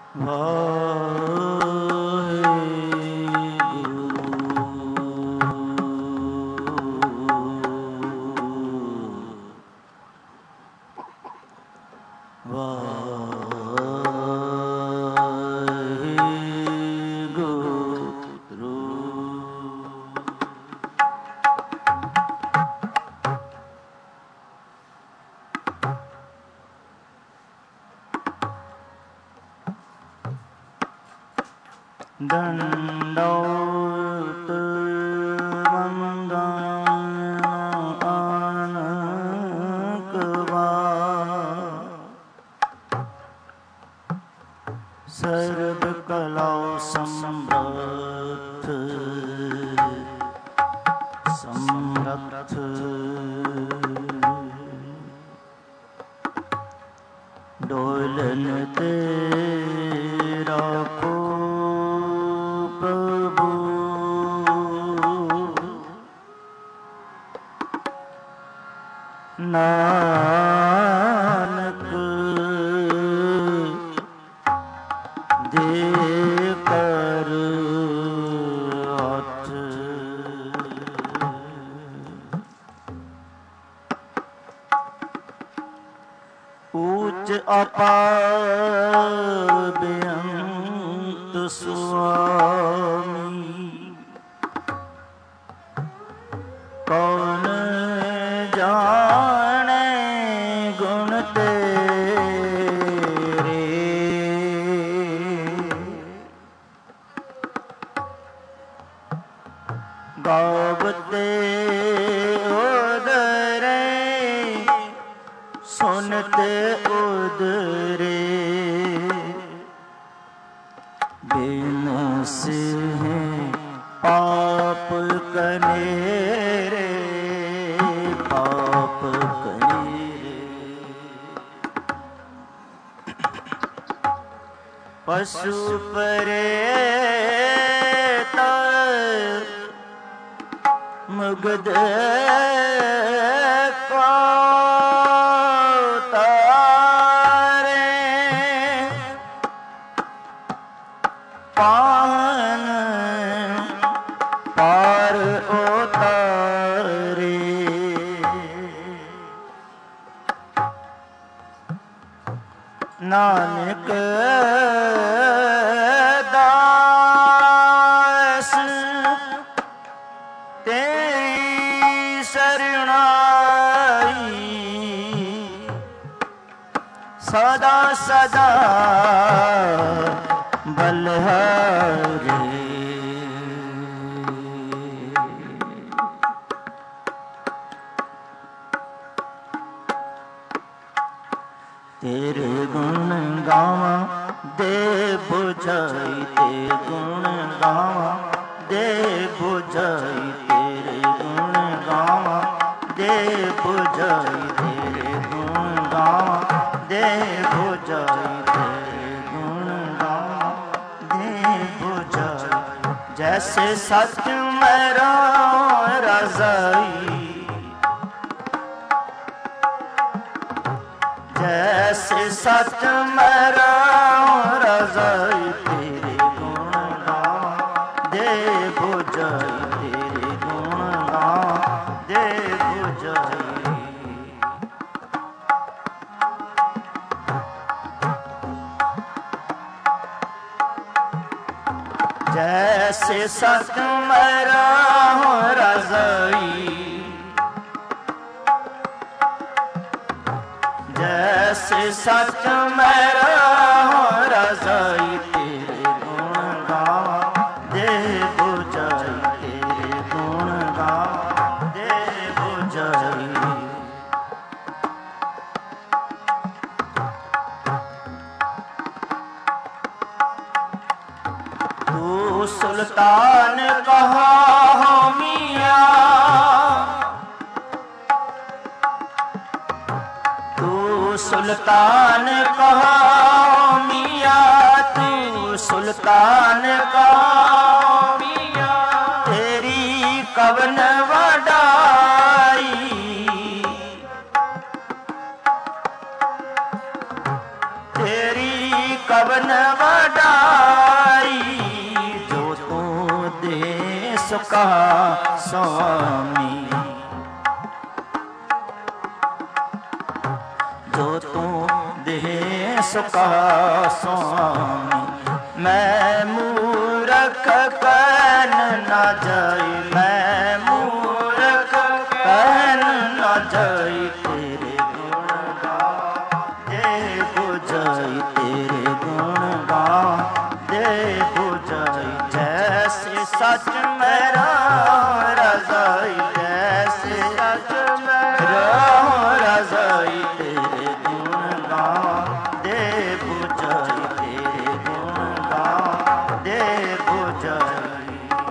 ਦੰਡੋਤ ਵੰਦਨ ਅਨਕ ਵਾਰ ਸਰਬ ਕਲਾ ਸਮਰੱਥ ਸਮਰੱਥ ਡੋਲਨ ਤੇ ਰਾਖੋ ਪ੍ਰਭੂ ਨਾਨਕ ਦੇ ਕਰ ਹੱਥ ਊਚ ਅਪਾਰ ਬੇਅੰਤ ਸੁਆਮੀ ਕੌਣ ਜਾਣੇ ਗੁਣ ਤੇਰੇ ਗਾਵਤੇ ਉਦਰੇ ਸੁਨਤੇ ਉਦਰੇ ਬਿਨਸਿਹ ਪਾਪ ਕਨੇਰੇ ਪਾਪ ਕਨੇਰੇ ਪਸ਼ੂ ਪ੍ਰੇਤ ਮੁਗਧ ਪਾਨ ਪਾਰ ਉਤਾਰੇ ਨਾਨਕ ਦਾਸ ਤੇਰੀ ਸਰਣਾਈ ਸਦਾ ਸਦਾ ਬਲਹਾਰੇ ਤੇਰੇ ਗੁਣ ਗਾਵਾਂ ਦੇ ਬੁਝਾਈ ਤੇ ਗੁਣ ਗਾਵਾਂ ਦੇ ਬੁਝਾਈ ਤੇਰੇ ਗੁਣ ਗਾਵਾਂ ਦੇ ਬੁਝਾਈ ਤੇਰੇ ਗੁਣ ਗਾਵਾਂ ਦੇ ਬੁਝਾਈ ਤੇਰੇ ਗੁਣ ਗਾਵਾਂ ਦੇ ਬੁਝਾਈ ਜੈਸੇ ਸਚ ਮੇਰਾ ਰਜ਼ਾਈ ਜੈਸੇ ਸਚ ਮੇਰਾ ਰਜ਼ਾਈ ਤੇਰੇ ਗੁਣ ਗਾਵਾਂ ਦੇ ਬੁਝਾਈ ਤੇਰੇ ਗੁਣ ਗਾਵਾਂ ਦੇ ਬੁਝਾਈ ਜੈਸੇ ਸਚ ਮੇਰਾ ਰਜ਼ਾਈ ਜੈਸੇ ਸਚ ਮੇਰਾ ਰਜ਼ਾਈ ਤੇਰੇ ਗੁਣ ਗਾਵਾਂ ਦੇ ਬੁਝਾਈ ਤੇਰੇ ਗੁਣ ਗਾਵਾਂ ਦੇ ਬੁਝਾਈ ਤੂੰ ਸੁਲਤਾਨ ਕਹਾ ਮੀਆਂ सुल्तान कहा मियाँ तू सुल्तान कहा मियाँ तेरी कवन वडाई तेरी ਕਵਨ ਵਡਾਈ, ਜੋ ਤੂੰ ਦੇ ਸੁਕਾ ਸੁਆਮੀ, ਜੋ ਤੂੰ ਦੇ ਸੁਕਾ ਸੁਆਮੀ। ਮੈਂ ਮੂਰਖ ਕਹਿਨ ਨਾ ਜਾਈ, ਮੈਂ ਮੂਰਖ ਕਹਿਨ ਨਾ ਜਾਈ, ਤੇਰੇ ਗੁਣ ਗਾ ਦੇ ਬੁਝਾਈ, ਤੇਰੇ ਗੁਣ ਗਾ ਦੇ ਬੁਝਾਈ। ਜੈਸੇ ਸੱਚ ਮੇਰਾ ਰਜ਼ਾਈ, ਜੈਸੇ ਸੱਚ ਮੇਰਾ ਰਜ਼ਾਈ, ਤੇਰੇ ਗੁਣ ਗਾ ਦੇ ਬੁਝਾਈ, ਤੇਰੇ ਗੁਣ ਗਾ ਦੇ ਬੁਝਾਈ।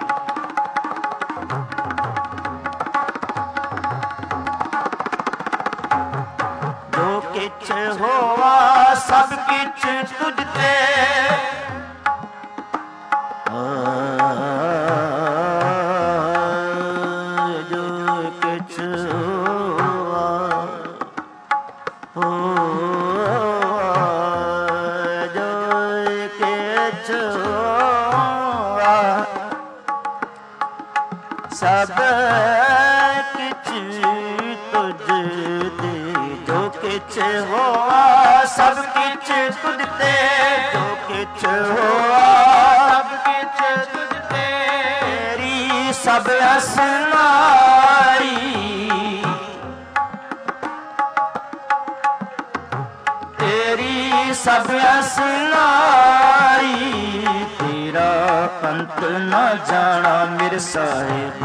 ਜੋ ਕਿਛ ਹੋਵਾ ਸਭ ਕਿਛ ਤੁਝ ਤੇ, ਜੋ ਕਿਛ ਹੋਵਾ ਜੋ ਕਿਛ ਹੋਵਾ ਸਭ ਕਿਛ ਤੁਝ ਤੇ, ਜੋ ਕਿਛ ਹੋਆ ਸਭ ਕਿਛ ਤੁਝ ਤੇ, ਜੋ ਕਿਛ ਹੋਆ ਸਭ ਕਿਛ ਤੁਝ ਤੇ। ਤੇਰੀ ਸਭ ਅਸਨਾਈ, ਤੇਰੀ ਸਭ ਅਸਨਾਈ, ਤੇਰਾ ਅੰਤ ਨਾ ਜਾਣਾ ਮੇਰੇ ਸਾਹਿਬ,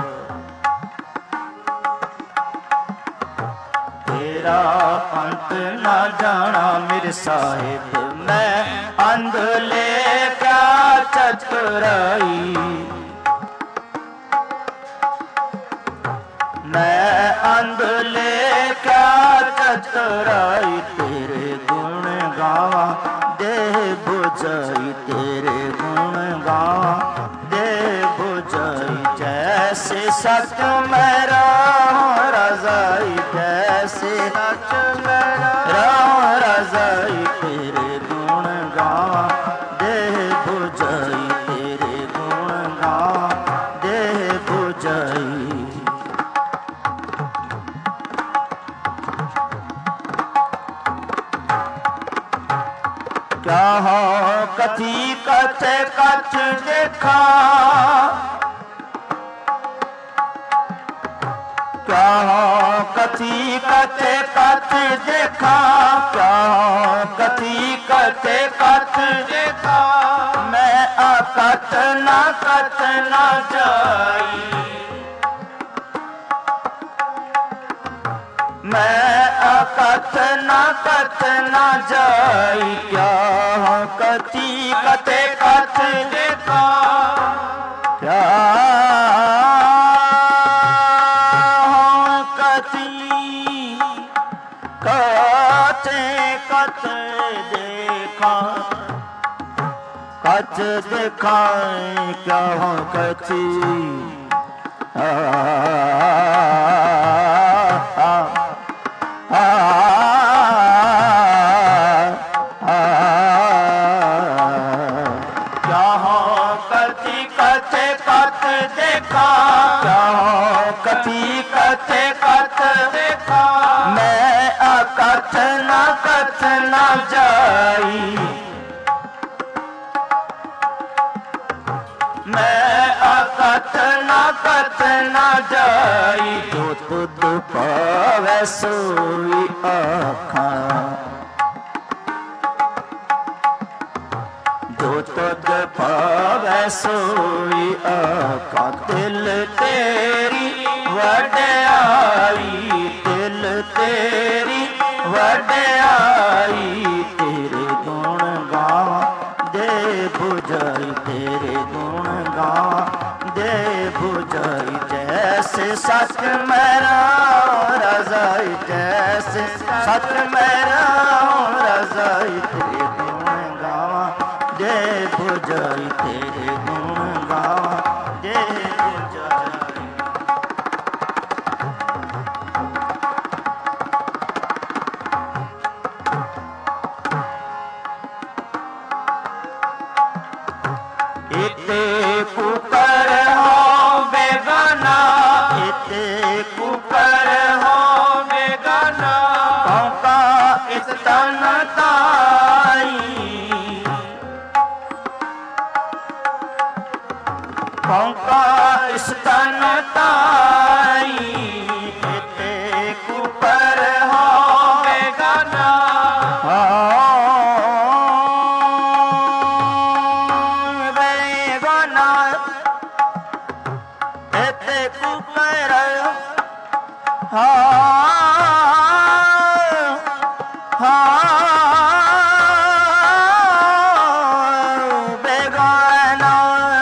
ਤੇਰਾ ਅੰਤ ਨਾ ਜਾਣਾ ਮੇਰੇ ਸਾਹਿਬ। ਮੈਂ ਅੰਧ ਲੇਖਿਆ ਚਤੁਰਾਈ, ਮੈਂ ਅੰਧ ਲੇਖਿਆ ਚਤੁਰਾਈ, ਤੇਰੇ ਗੁਣ ਗਾਵਾਂ ਦੇ ਬੁਝਾਈ, ਤੇਰੇ ਗੁਣ ਗਾਵਾਂ ਦੇ ਬੁਝਾਈ। ਜੈਸੇ ਸੱਚ ਮੇਰਾ ਰਜ਼ਾਈ, ਜੈਸੇ ਸੱਚ ਮੇਰਾ ਰਜ਼ਾਈ, ਤੇਰੇ ਗੁਣ ਗਾਵਾਂ ਦੇ ਬੁਝਾਈ, ਤੇਰੇ ਗੁਣ ਗਾਵਾਂ ਦੇ ਬੁਝਾਈ। क्या हो कथी कथे कथ देखा, क्या हो कथी कथे कथ देखा, क्या हो कथी कथे कथ देखा। मैं अकथ ना जाई, मैं अकथ ना जाई, क्या कथी कथे कथ देखा, क्या कथी कथे कथ देखा। कथ देखा क्या कथी कथी कथे कथ देखा। मैं अकथ ना जाई, मैं अकथ ना जाई। जो तुद पावै सोई आखां, जो तुद पावै सोई आखां। दिल तेरी वड्याई, दिल तेरी वड्याई। तेरे गुण गावां दे बुझाई, तेरे गुण गावां दे बुझाई। जैसे सच मेरा रज़ाई, जैसे सच मेरा रज़ाई। तेरे गुण गावां दे बुझाई, तेरे गुण गावां दे बुझाई। इते कुकर हो बेगाना, इते कुकर हो बेगाना, कौका इस तन ताई, कौका इस तन ताई, इते कुकर हो बेगाना, बेगाना इते कुकर बेगाना,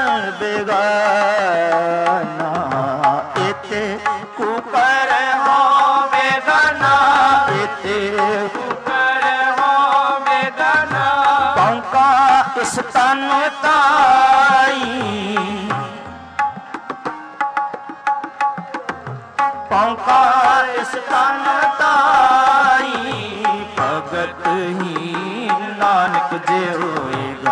बेगाना इते कुकर हो बेगाना, इते कुकर हो बेगाना, कौका इस तन ताई, कौका इस तन ताई, भगत ही नानक जे होएगा,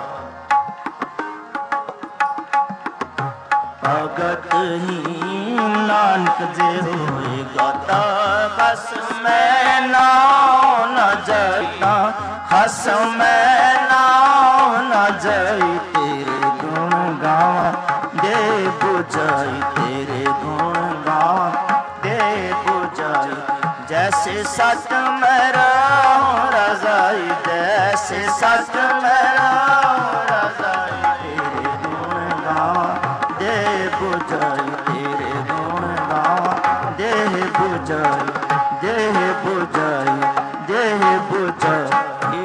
भगत ही नानक जे होएगा, हस मैं नाव न जाता, हस मैं नाव न जाई, तेरे गुण गावा दे बुझाई, तेरे गुण गावा दे बुझाई, जैसे सत में रहूं रजाई, जैसे सत में रहूं रजाई, तेरे गुण गावा दे बुझाई, तेरे गुण गावा दे बुझाई, दे बुझाई, दे बुझाई।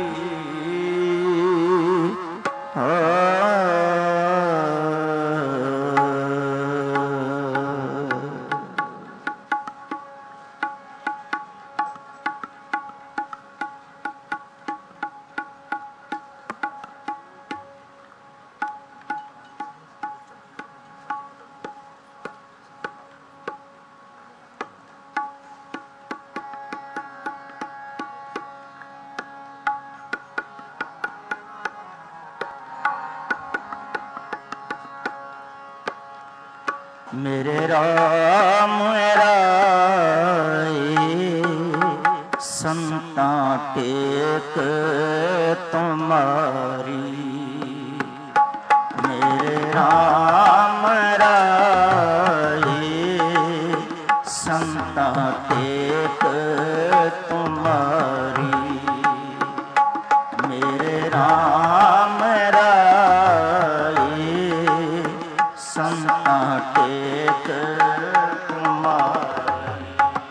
मेरे राम राय संता टेक तुम्हारी, मेरे राम राय संता टेक तुम्हारी, मेरे राम राय संता टेक तुम्हारी,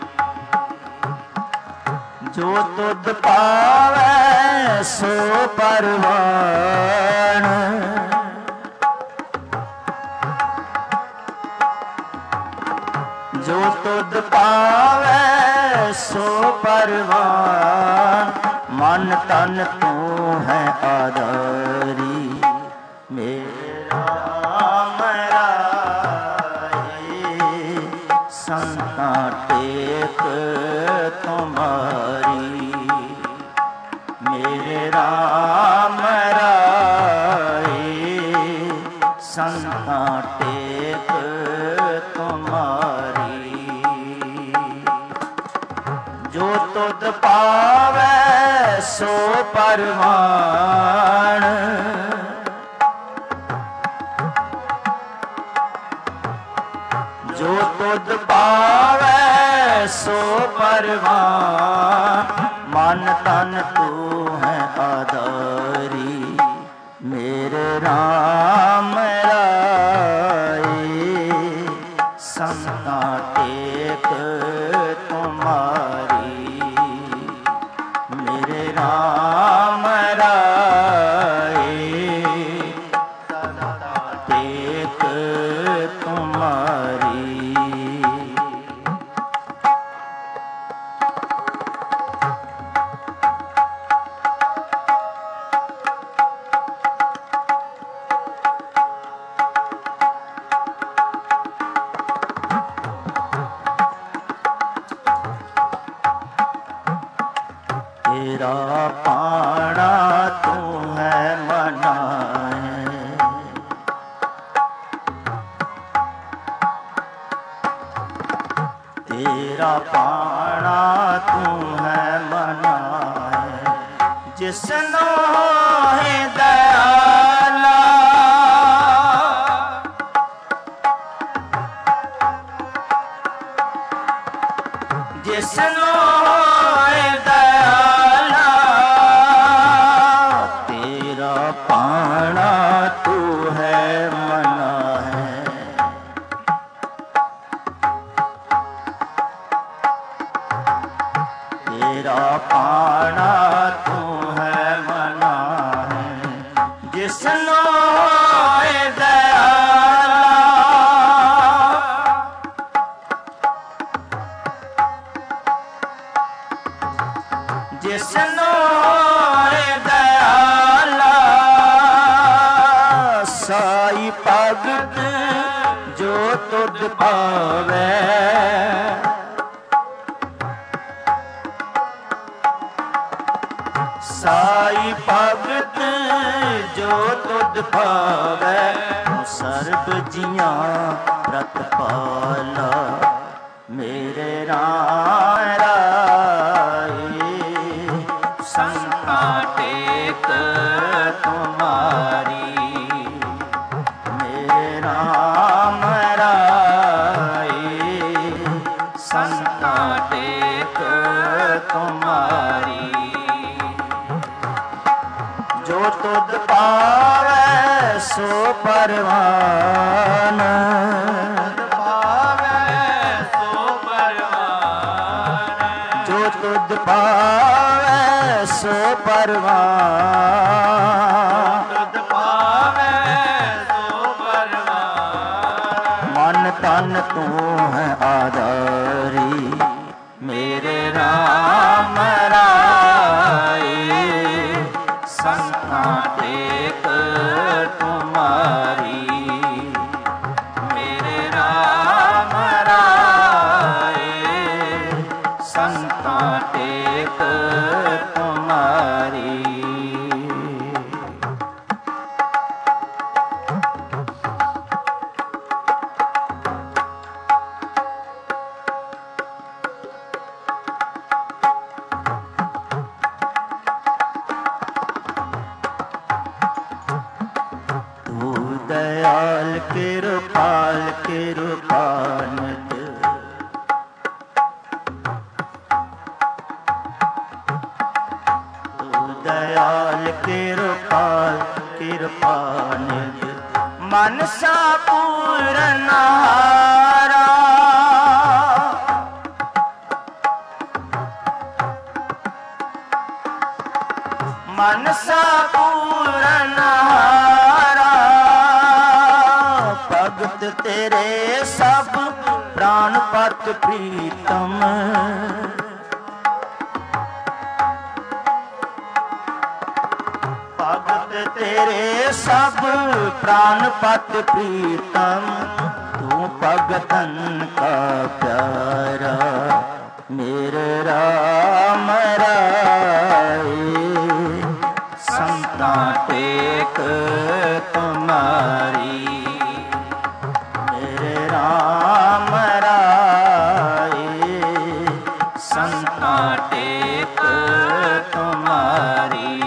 जो तुध पावै सो परवान, जो तुध पावै सो परवान, मन तन तू है आधारी, मेरा राम राय संता टेक तुम्हारी, मेरे राम राय संता टेक तुम्हारी, जो तुध पावै सो परवान, जो तुध पावै सो परवान, मन तन तू है आधारी, मेरे राम राय संता टेक तुम्हारी, मेरे राम राय संता टेक तुम्हारी। पाना तू है मना है जिसनो है दयाला जिसनो है दयाला तेरा पाना तू है मना है तेरा पाना तू है मना है जिसनो है दयाला जिसनो है दयाला साई भगत जो तुध पावे साई भगत जो तुध पावे सर्ब जियां प्रतपाला मेरे राम राए संता टेक तुम्हारी मेरे राम राए संता टेक तुम्हारी जो तुध पावे सो परवान जो तुध पावे सो परवान मन तन तू है आधारी मेरे राम राए संता टेक तुम्हारी मेरे राम राए संता टेक तुम्हारी दयाल कृपाल कृपानिध तू दयाल कृपाल कृपानिध मनसा पूरनहारा मनसा पूरनहारा भगत तेरे सब प्राणपत प्रीतम भगत तेरे सब प्राणपत प्रीतम तू भगतन का प्यारा मेरे राम राए संता टेक तुम्हारी मेरे राम राए संता टेक तुम्हारी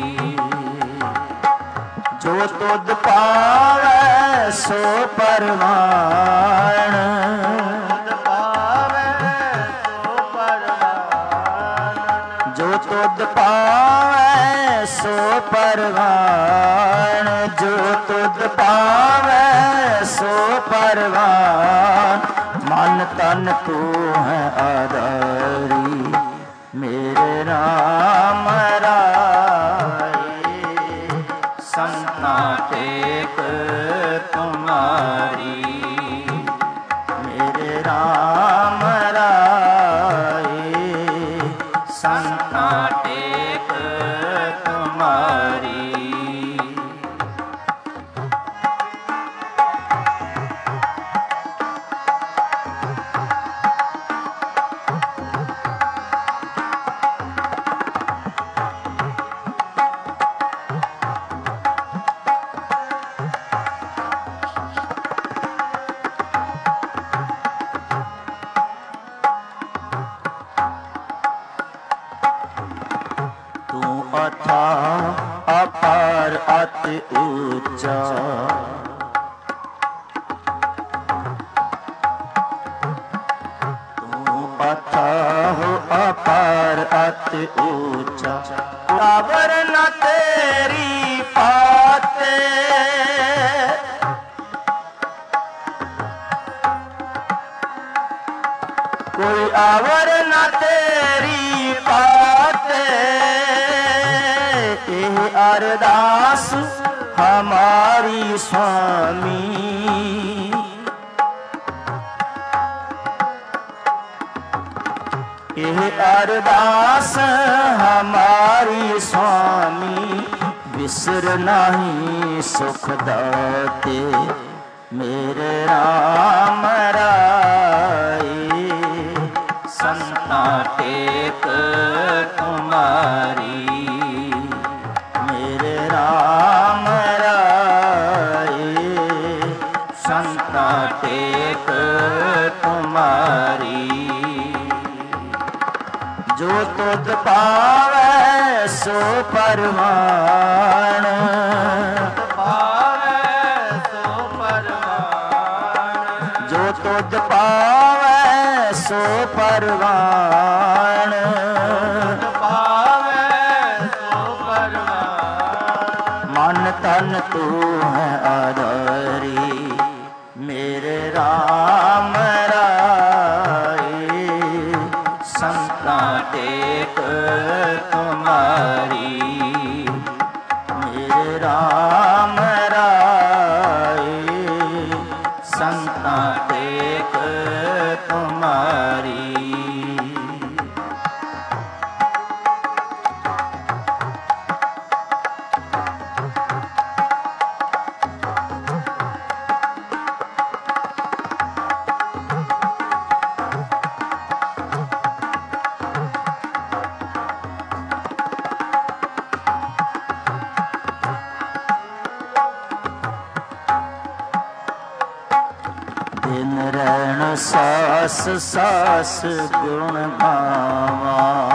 जो तुध पावे सो परवान जो तुध पावे सो परवान जो तुध पावे सो परवान मन तन तू है आधारी मेरे राम राए संता टेक तुम्हारी मेरे राम राए संता टेक तुम्हारी अति ऊंचा। तू अथाह अपार अति ऊंचा। आवर न तेरी पाते, कोई आवर न तेरी पाते। यह अरदास हमारी स्वामी, यह अरदास हमारी स्वामी। बिसर नहीं सुख दाते मेरे राम राय। संता टेक तुम्हारी मेरे राम राय। संता टेक तुम्हारी। जो तुझ पावै सो परवान, जो तुझ पावै सो परवान। मन तन तू है आधारी मेरे राम राय। संता टेक तुम्हारी मेरे राम राय। संता टेक तुम्हारी। दिन रैन सास सास गुण गावा।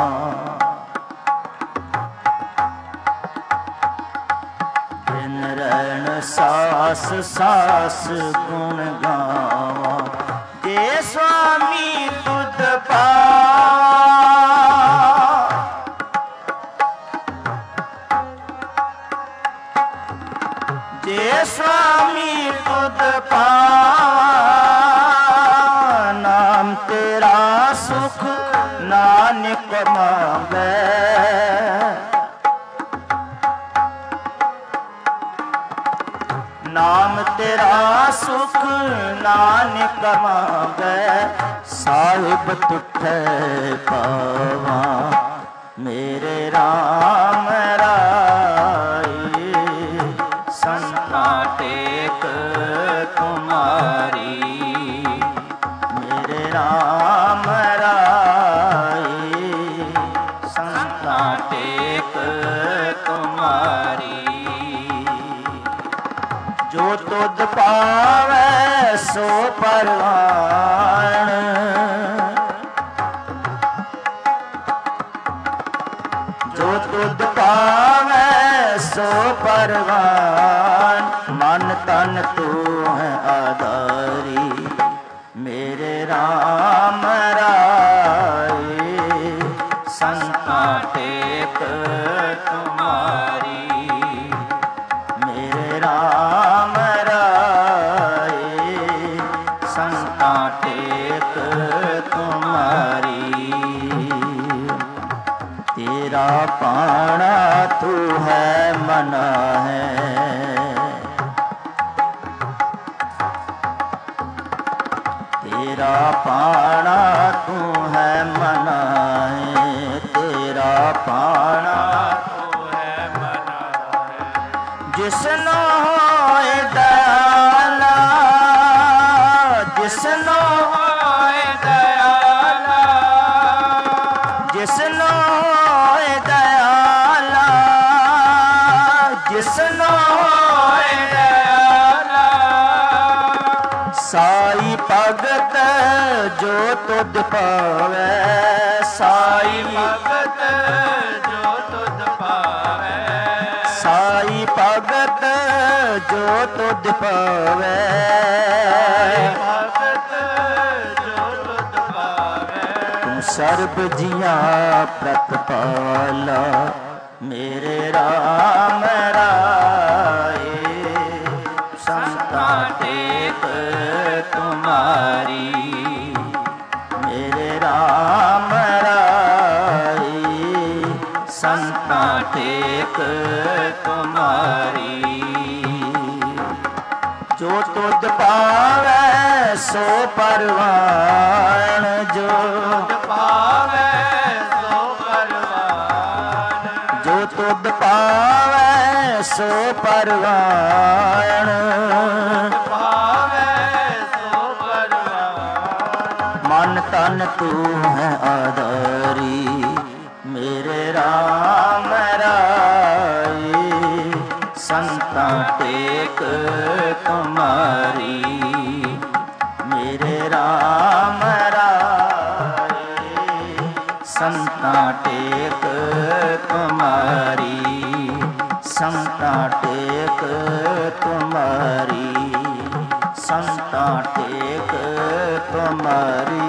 दिन रैन सास सास गुण गावा। जे स्वामी तुध पावा, जे स्वामी तुध पावा। नाम तेरा सुख नानक मांगे, नाम तेरा सुख नानक मांगे। साहिब तुठे पावा मेरे राम राय। संता टेक तुम्हारी मेरे राम राय। संता टेक तुम्हारी। जो तुध पावै सो परवान, जो तुध पावै सो परवान। मन तन तू है आधारी मेरे राम राय। संता टेक तुम्हारी मेरे राम राय। संता टेक तुम्हारी। तेरा पाना तू है मना है, तेरा पाना तू है मना है। तेरा पाना तू है मना है। जिसनो होए दयाला, जिसनो होए दयाला, जिसनो होए दयाला, जिसनो होए दयाला। साई भगत जो तुध पावै, साई भगत जो तुध पावै। साई भगत जो तुध पावे, तू सर्ब जिया प्रतिपाला मेरे राम राए। संता टेक तुम्हारी मेरे राम राए, संता टेक तुम्हारी। जो तुध पावे सो परवान, जो पावे सो परवान, जो तुध पावे सो परवान, पावे सो परवान। मन तन तू है आधारी मेरे राम राए, संता टेक तुम्हारी मेरे राम राए, संता टेक तुम्हारी, संता टेक तुम्हारी, संता टेक तुम्हारी।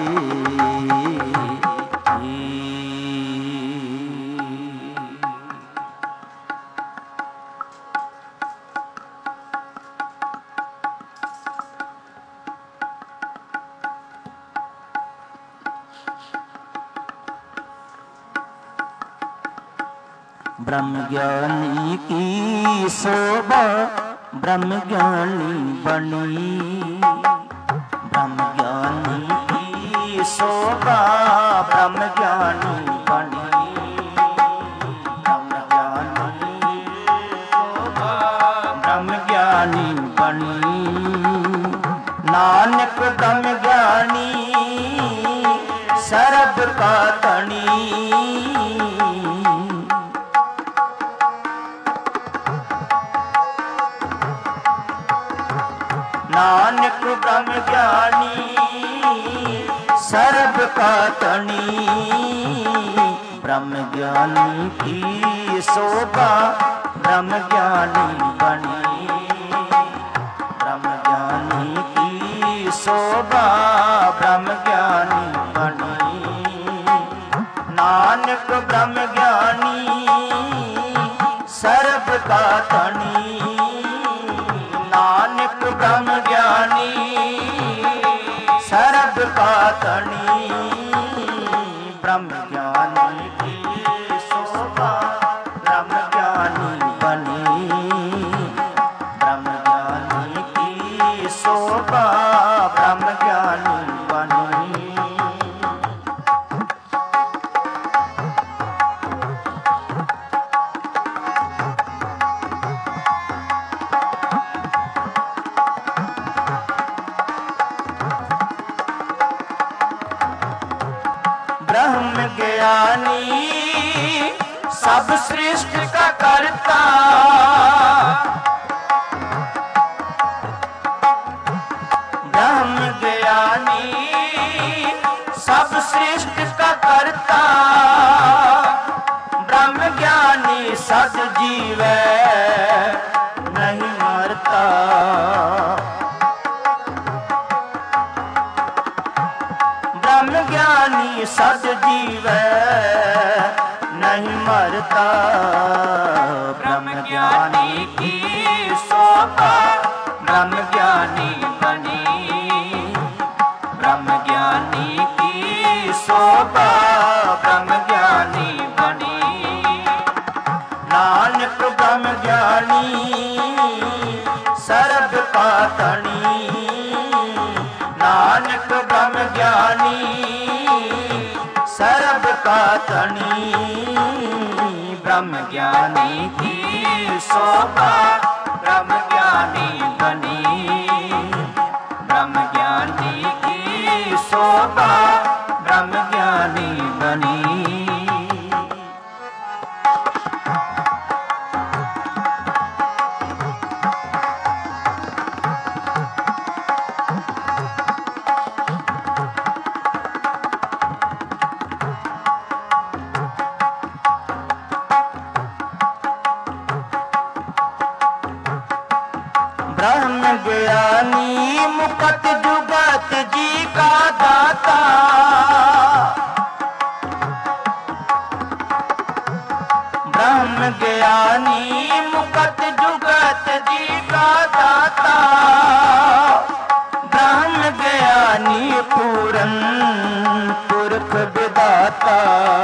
ब्रह्म ज्ञानी की शोभा ब्रह्म ज्ञानी बनी, ब्रह्म ज्ञानी की शोभा ब्रह्म ज्ञानी बनी, ब्रह्म ज्ञानी शोभा ब्रह्म ज्ञानी बनी। नानक ब्रह्म ज्ञानी सर्ब का धनी, नानक ब्रह्म ज्ञानी सर्ब का धनी। ब्रह्म ज्ञानी की शोभा ब्रह्म ज्ञानी बनी, ब्रह्म ज्ञानी की शोभा ब्रह्म ज्ञानी बनी। नानक ब्रह्म ज्ञानी सर्ब का धनी, नानक ब्रह्म ज्ञानी सर्ब का धनी। ब्रह्म ज्ञानी की शोभा ब्रह्म ज्ञानी बनी, ब्रह्म ज्ञानी की शोभा ब्रह्म ज्ञानी बनी। ब्रह्म ज्ञानी सब सृष्टि का कर्ता, ब्रह्म ज्ञानी सब सृष्टि का कर्ता। ब्रह्म ज्ञानी सद जीवै नहीं मरता, ब्रह्म ज्ञानी सद जीवै नहीं मरता। ब्रह्म ज्ञानी की शोभा ब्रह्म ज्ञानी बनी, ब्रह्म ज्ञानी की शोभा ब्रह्म ज्ञानी बनी। नानक ब्रह्म ज्ञानी सर्ब का धनी, नानक ब्रह्म ज्ञानी सर्ब का धनी। ब्रह्म ज्ञानी की शोभा ब्रह्म ज्ञानी बनी, ब्रह्म ज्ञानी की शोभा ब्रह्म ज्ञानी बनी। ब्रह्म ज्ञानी मुकत जुगत जी का दाता। ब्रह्म ज्ञानी मुकत जुगत जी का दाता। ब्रह्म ज्ञानी पूरन पुरख विदाता।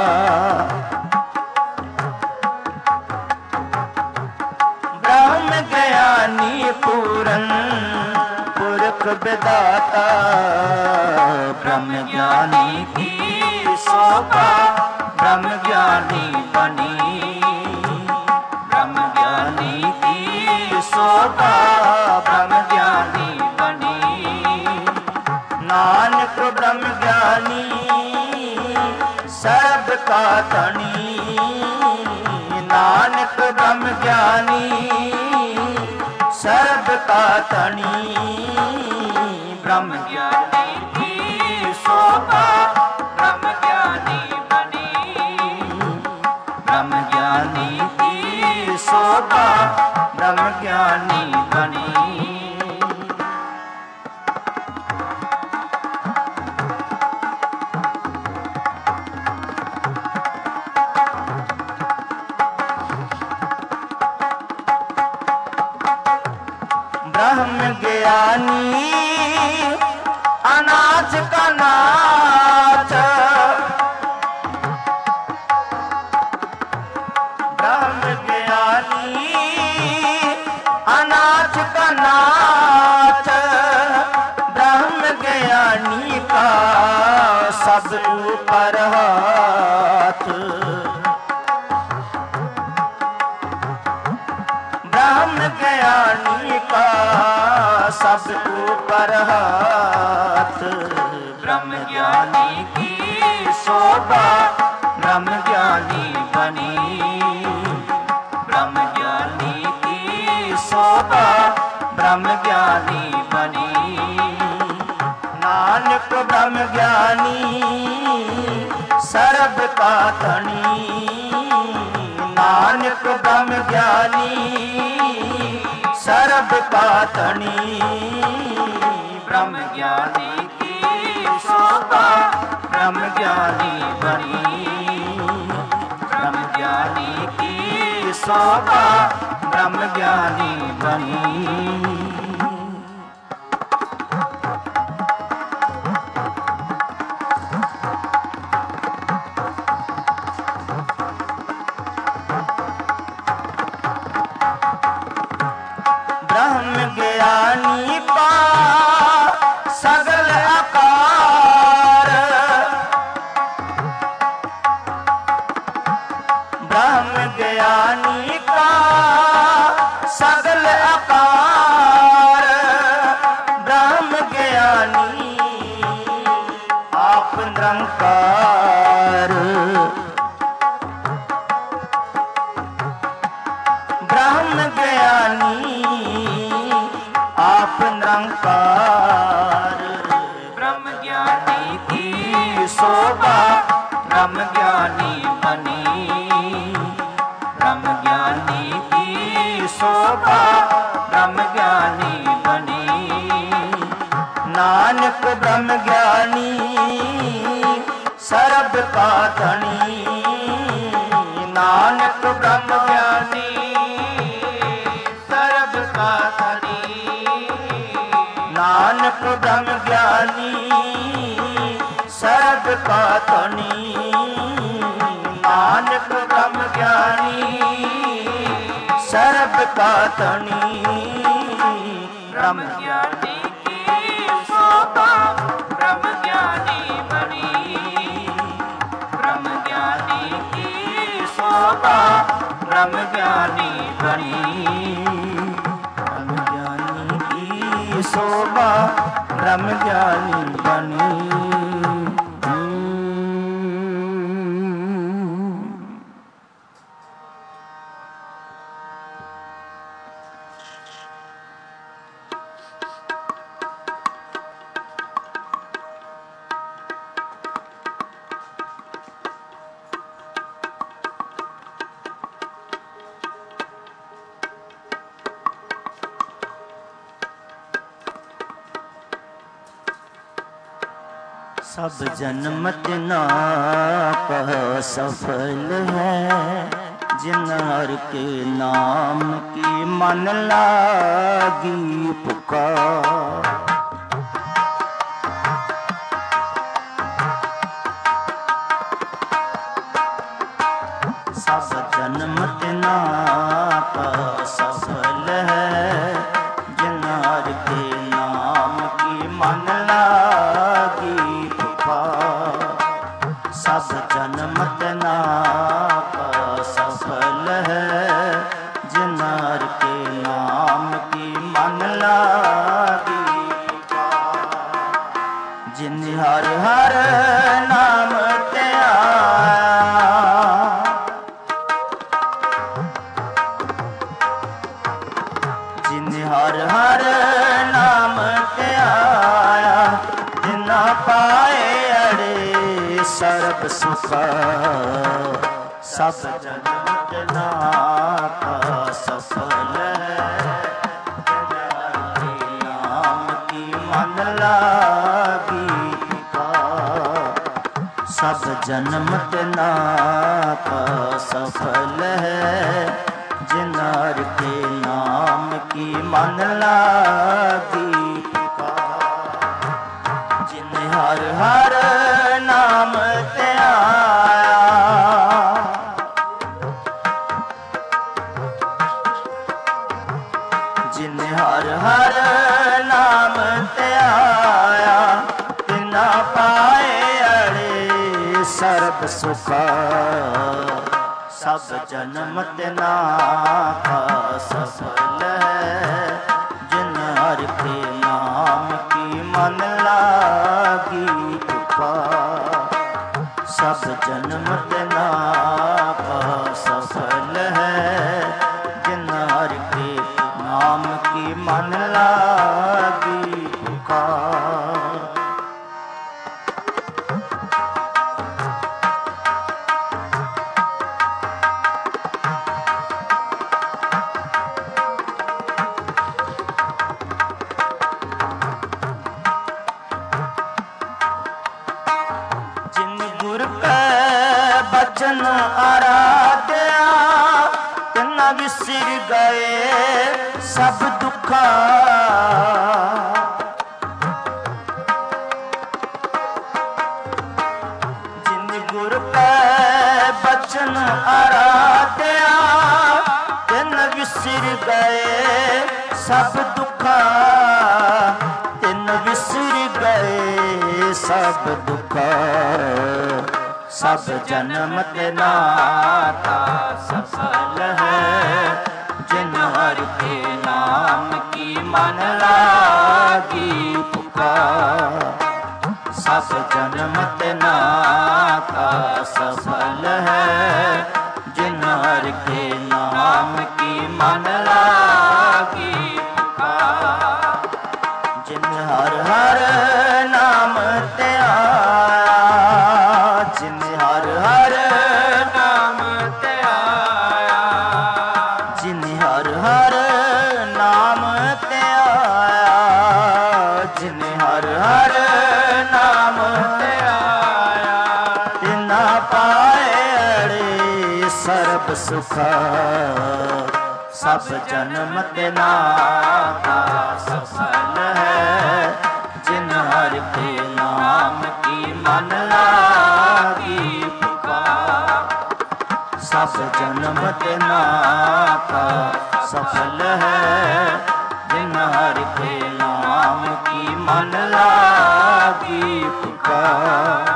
ब्रह्म ज्ञानी पूरन पुरख विदाता। ब्रह्म ज्ञानी की शोभा ब्रह्म ज्ञानी बनी। ब्रह्म ज्ञानी की शोभा ब्रह्म ज्ञानी बनी। नानक ब्रह्म ज्ञानी सर्ब का धनी। नानक ब्रह्म ज्ञानी सर्ब का धनी। ब्रह्म ज्ञानी की शोभा ब्रह्म ज्ञानी बनी। ब्रह्म ज्ञानी की शोभा ब्रह्म ज्ञानी बनी। ब्रह्म ज्ञानी अनाज का नाच। ब्रह्म ज्ञानी अनाज का नाच। ब्रह्म ज्ञानी का सब ऊपर हाथ। ब्रह्म ज्ञानी का सब ऊपर हाथ। ब्रह्म ज्ञानी की शोभा ब्रह्म ज्ञानी बनी। ब्रह्म ज्ञानी की शोभा ब्रह्म ज्ञानी बनी। नानक ब्रह्म ज्ञानी सर्ब का धनी। नानक ब्रह्म ज्ञानी सर्ब का धनी। ब्रह्म ज्ञानी की शोभा ब्रह्म ज्ञानी बनी। ब्रह्म ज्ञानी की शोभा ब्रह्म ज्ञानी बनी। ब्रह्म ज्ञानी का सगल आकार। ब्रह्म ज्ञानी का सगल आकार। ब्रह्म ज्ञानी आप निरंकार। ब्रह्म ज्ञानी आप निरंकार। ब्रह्म ज्ञानी की शोभा ब्रह्म ज्ञानी बनी। ब्रह्म ज्ञानी की शोभा ब्रह्म ज्ञानी बनी। नानक ब्रह्म ज्ञानी सर्ब का धनी। नानक ब्रह्म ज्ञानी सर्ब का धनी। नानक ब्रह्म ज्ञानी सर्ब का धनी। नानक ब्रह्म ज्ञानी सर्ब का धनी। ब्रह्म ज्ञानी की शोभा ब्रह्म ज्ञानी बनी। ब्रह्म ज्ञानी की शोभा ब्रह्म ज्ञानी बनी। ब्रह्म ज्ञानी की शोभा ब्रह्म ज्ञानी बनी। सब जन्म तिना कह सफल है, जिन हर के नाम की मन लागी पुकार। सब जन्म तिना कह सफल है, जिन हर के नाम की मन लागी पुकार। सब जन्म तिना कह सफल है, जिन हर के नाम की मन लागी पुकार। जिन हर हर नाम ते आया, जिन हर हर नाम ते आया, जिना पाए अड़े सर्ब सुख। सब जन्म तिना का सफल है, नाम की मन लागी पुकार। सब जन्म तिना का सफल है, जिन हर के नाम की मन लागी पुकार। जिन हर हर नाम ते आया, जिन हर हर नाम ते आया, तिना पाए अड़े सर्ब सुख। सब जन्म तिना का सफल है, जिन हर के नाम की मन लागी पुकार। सब जन्म तिना का सफल है, जिन हर के नाम की मन लागी पुकार। बचन आराध्या, तिना विसर गए सब दुखा। जिन गुर के बचन आराध्या, तिना विसर गए सब दुखा। तिन विसर गए सब दुखा। सब जन्म तिना का सफल है, जिन हर के नाम की मन लागी पुकार। सब जन्म तिना का सफल है, जिन हर के नाम की मन लागी पुकार। जिन हर हर नाम ते आया, जिन हर हर नाम ते आया, जिन हर हर नाम ते आया, जिन हर हर नाम ते आया, तिना पाए अड़े सर्ब सुख। सब जन्म तिना का सफल है, जिन हर के नाम की मन लागी पुकार। सब जन्म तिना का सफल है, जिन हर के नाम की मन लागी पुकार।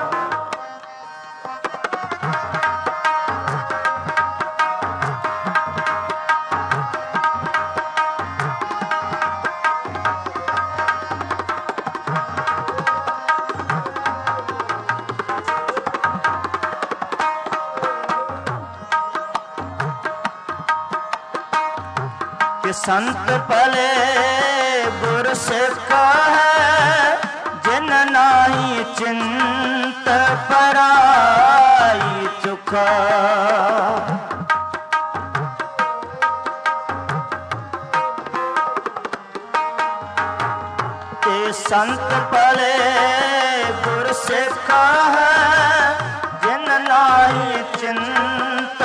कि संत भले गुर सिख है, जिन नाही चिंत पराई चुख। ते संत भले गुर सिखा है, जिन नाई चिंत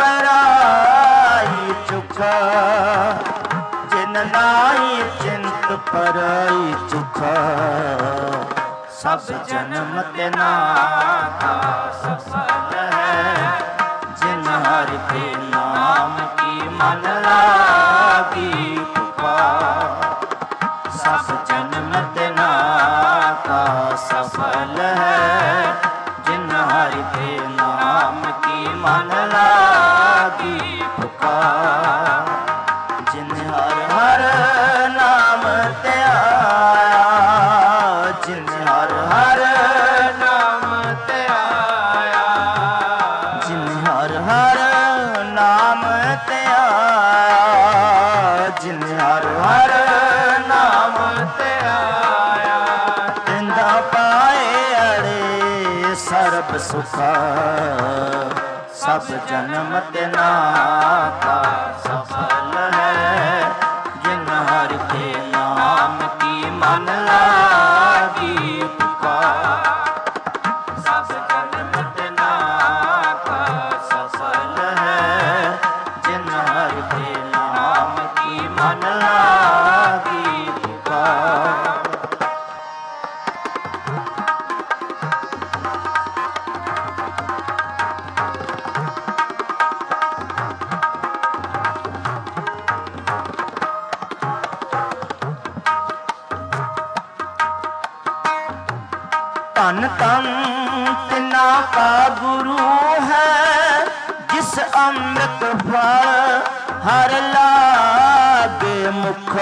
पराई चुखा, जिन नाई चिंत पराई चुखा। सब जन्म तेना का सफल है, जिन हरि के नाम की मन लागी पुकार। सब जन्म तेना का सफल है, जिन हरि के नाम की मन लागी पुकार। जिन हर हर नाम ते आया, जिन हर हर नाम ते आया, जिन हर हर नाम ते आया, जिन हर हर नाम ते आया। तिंदा पाए अड़े सर्ब सुखा, सब जन्म तेना का सफल है, जिन हरि के नाम की मन लागी पुकार। सब जन्म तेना का सफल है, जिन हरि के नाम की मन लागी पुकार। तन तन तिना का गुरु है, जिस अमृत फल हर लागे मुख।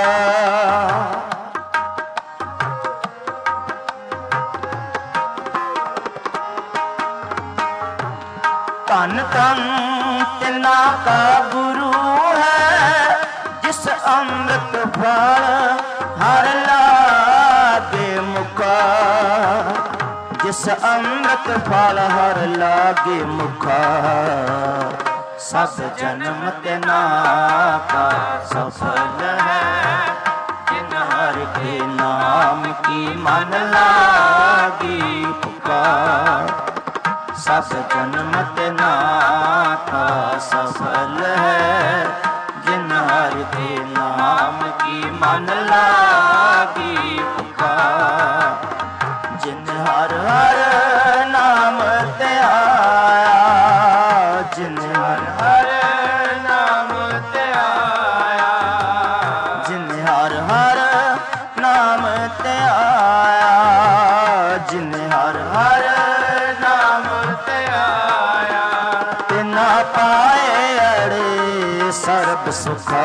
तन तन तिना का गुरु है, जिस अमृत फल हर लागे मुख। जिस अमृत फल हर लागे मुखा। सब जन्म तेना का सफल है, जिन हरि के नाम की मन लागी पुकार। सब जन्म तेना का सफल है, जिन हरि के नाम की मन लागी पुकार। जिन हर हर नाम ते आया, जिन हर हर नाम ते आया, जिन हर हर नाम ते आया, जिन हर हर नाम ते आया। तिना पाए अड़े सर्ब सुखा,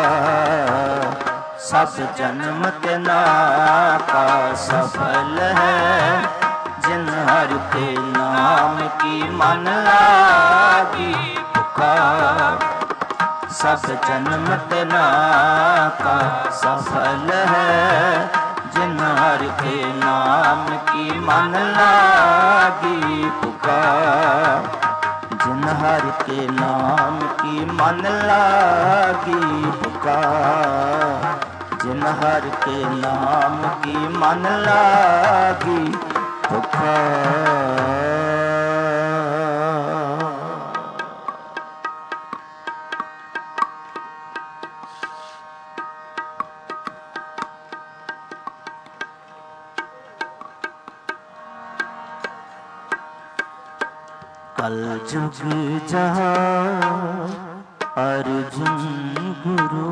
सब जन्म तेना का सफल है, जिन हरि के नाम की मन लागी पुकार। सब जन्म तेना का सफल है, जिन हरि के नाम की मन लागी पुकार। जिन हरि के नाम की मन लागी पुकार। जिन हरि के नाम की मन लागी पुकार। कल जुग जहाँ अर्जुन गुरु,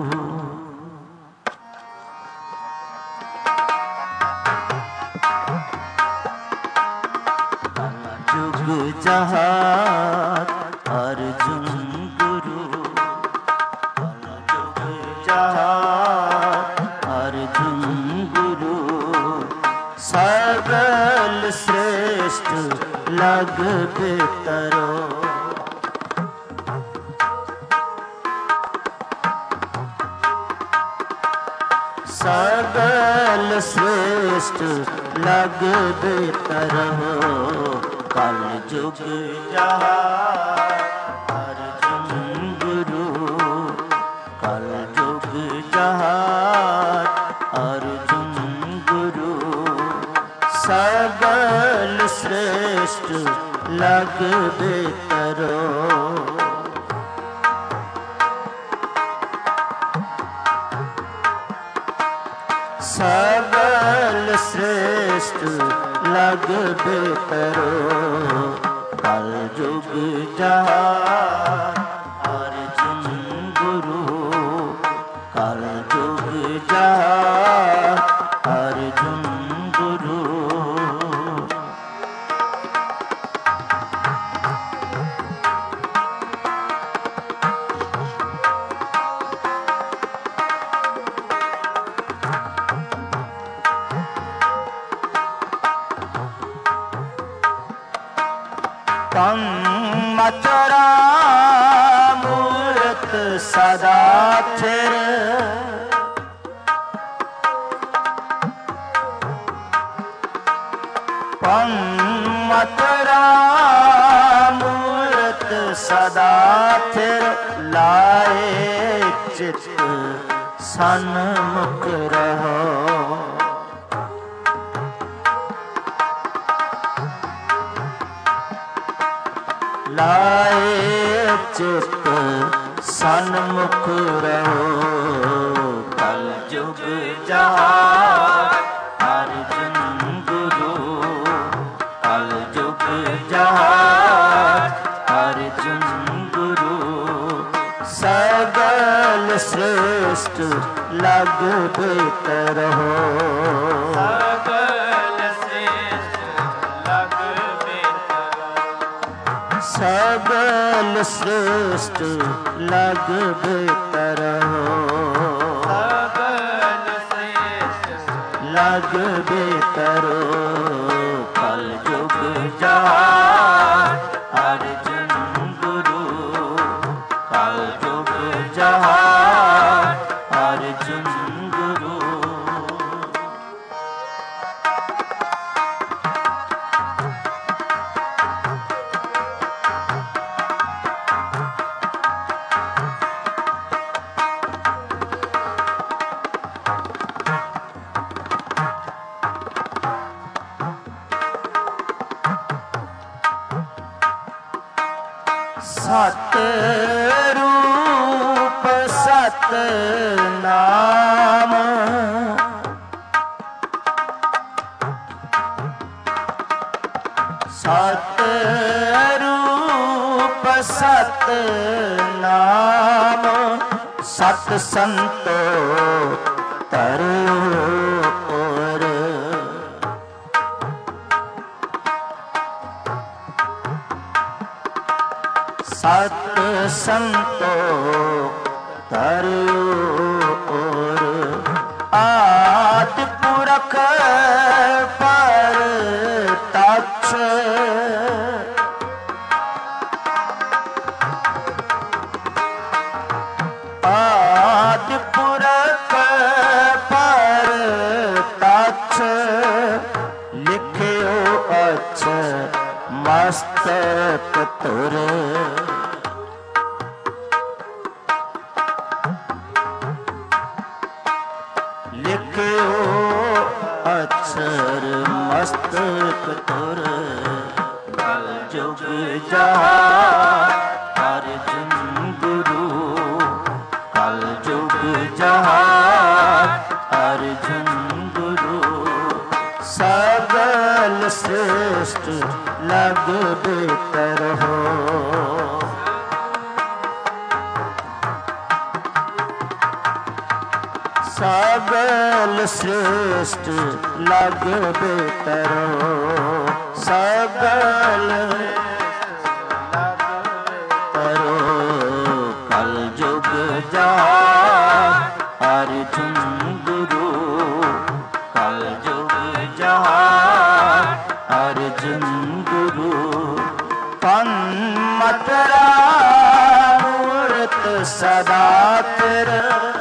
जुग जहाँ अर्जुन गुरु, जुग जहाँ अर्जुन गुरु। सकल श्रेष्ठ लग बेतरो, सकल श्रेष्ठ लग बेतरो। कल जुग जहाँ अर्जुन गुरु, कल जुग जहाँ अर्जुन गुरु। श्रेष्ठ लग बेतरो। सबल श्रेष्ठ लग बेतरो। कल जुग जहाँ अर्जुन गुरु। कल जुग जहाँ अर्जुन गुरु। तम मचरा मूर्त सदा थिर। पम मचरा मूर्त सदा थिर। लाए चित सन्मुख रहो। लाए चित सन्मुख रहो। कल जुग जहाँ अर्जुन गुरु। कल जुग जहाँ अर्जुन गुरु। सबल श्रेष्ठ लग बेतरो। सबल श्रेष्ठ लग बेतरो। सबल श्रेष्ठ लग बेतरो। कल जुग जहाँ अर्जुन गुरु। कल जुग जहाँ अर्जुन गुरु। सत रूप सत नाम। सत रूप सत नाम। सत संतो तरु और। सत संतो तरु और। आदि पुरख पर तक्ष। आदि पुरख पर तक्ष। लिखियो अच्छ मस्तक तुर। लिखियो अक्षर मस्तक तुर। कल जुग जहाँ अर्जुन गुरु। कल जुग जहाँ अर्जुन गुरु। सबल श्रेष्ठ लग बेतरो। सबल श्रेष्ठ लग बेतरो। सबल लग बेतरो। कल जुग जहाँ अर्जुन गुरु। कल जुग जहाँ अर्जुन गुरु। पन मचरा मूर्त सदा थिर।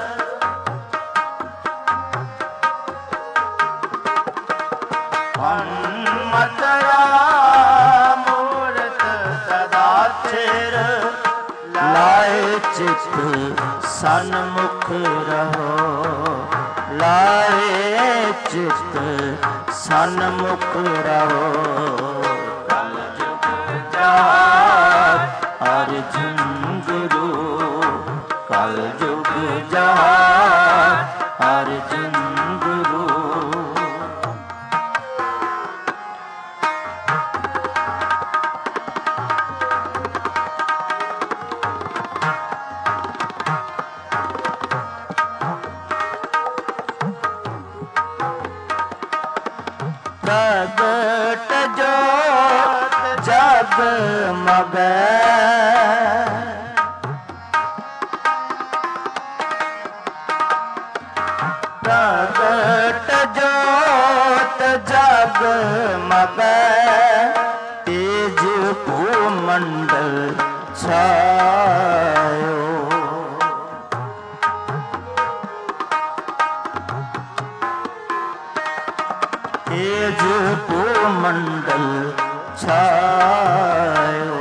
मचरा मूर्त सदा थिर। लाए चित सन्मुख रहो। लाए चित सन्मुख रहो। जहार अर्जुन गुरु कल युग जहार अर्जुन गुरु। प्रगट जोत जगमग प्रगट जोत जगमग तेज भूमंडल छायो। तेज भूमंडल छायो।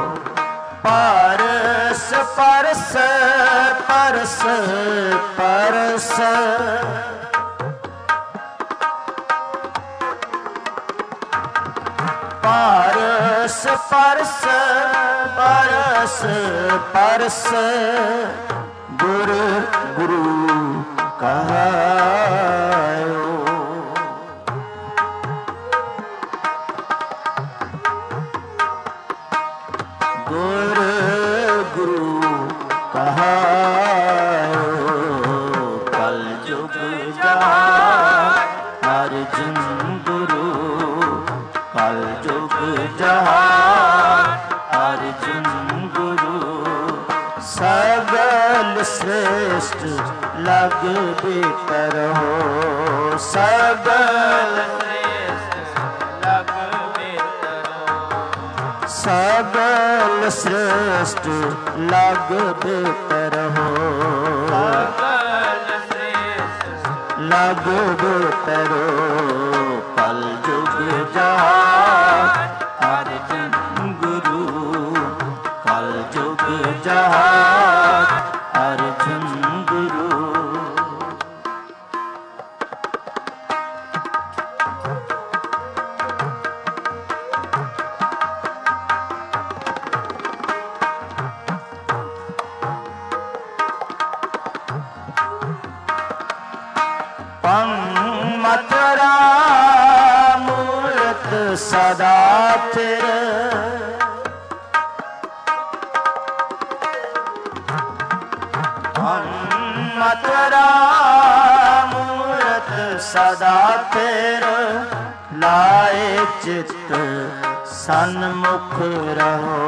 पारस परस परस परस पारस परस परस परस गुरु गुरु कहायो। गुरु गुरु कहायो। कल युग जहार अर्जुन गुरु कल युग जहार अर्जुन गुरु। सगल श्रेष्ठ लग भीतर हो सगल सगल श्रेष्ठ लग भीतर हो लग भीतर कल युग जहार अर्जुन गुरु कल युग जहार अर्जुन गुरु। मथुरा मूर्त सदा फिर मथुरा मूर्त सदा फिर लाए चित्त सन्मुख रहो।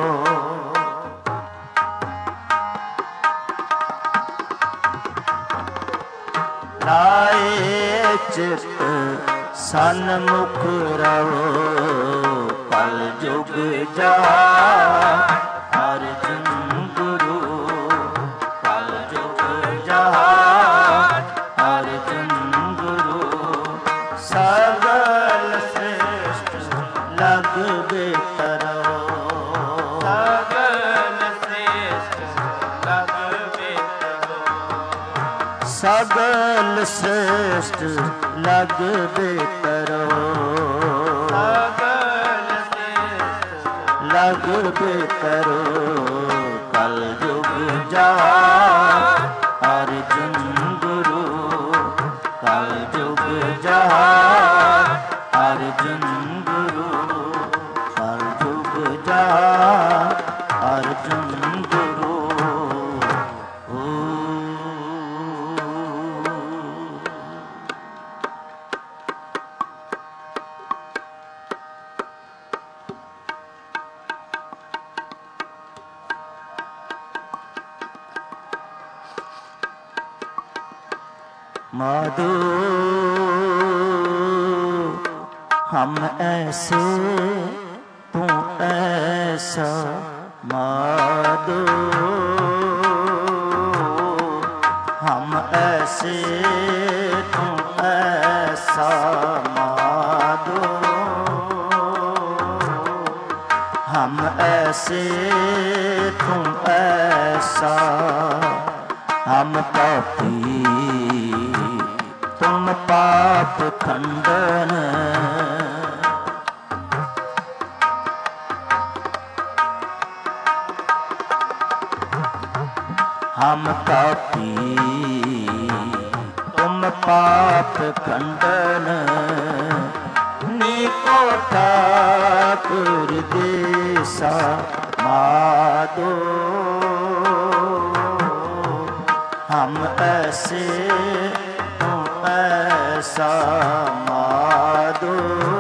लाए चित्त सन्मुख रहो कल युग जहार अर्जुन गुरु कल युग जहार अर्जुन गुरु। सगल श्रेष्ठ लग भीतर सगल श्रेष्ठ लग बेतरो लग बेतरो कल युग जहार अर्जुन गुरु कल युग जहार अर्जुन गुरु कल युग जहार अर्जुन गुरु। माधो हम ऐसे तू ऐसा माधो हम ऐसे तू ऐसा माधो हम ऐसे तू ऐसा हम पापी तुम पाप खंडन पापी तुम पाप खंडन नीको ठाकुर देसा माधो हम ऐसे तुम ऐसा माधो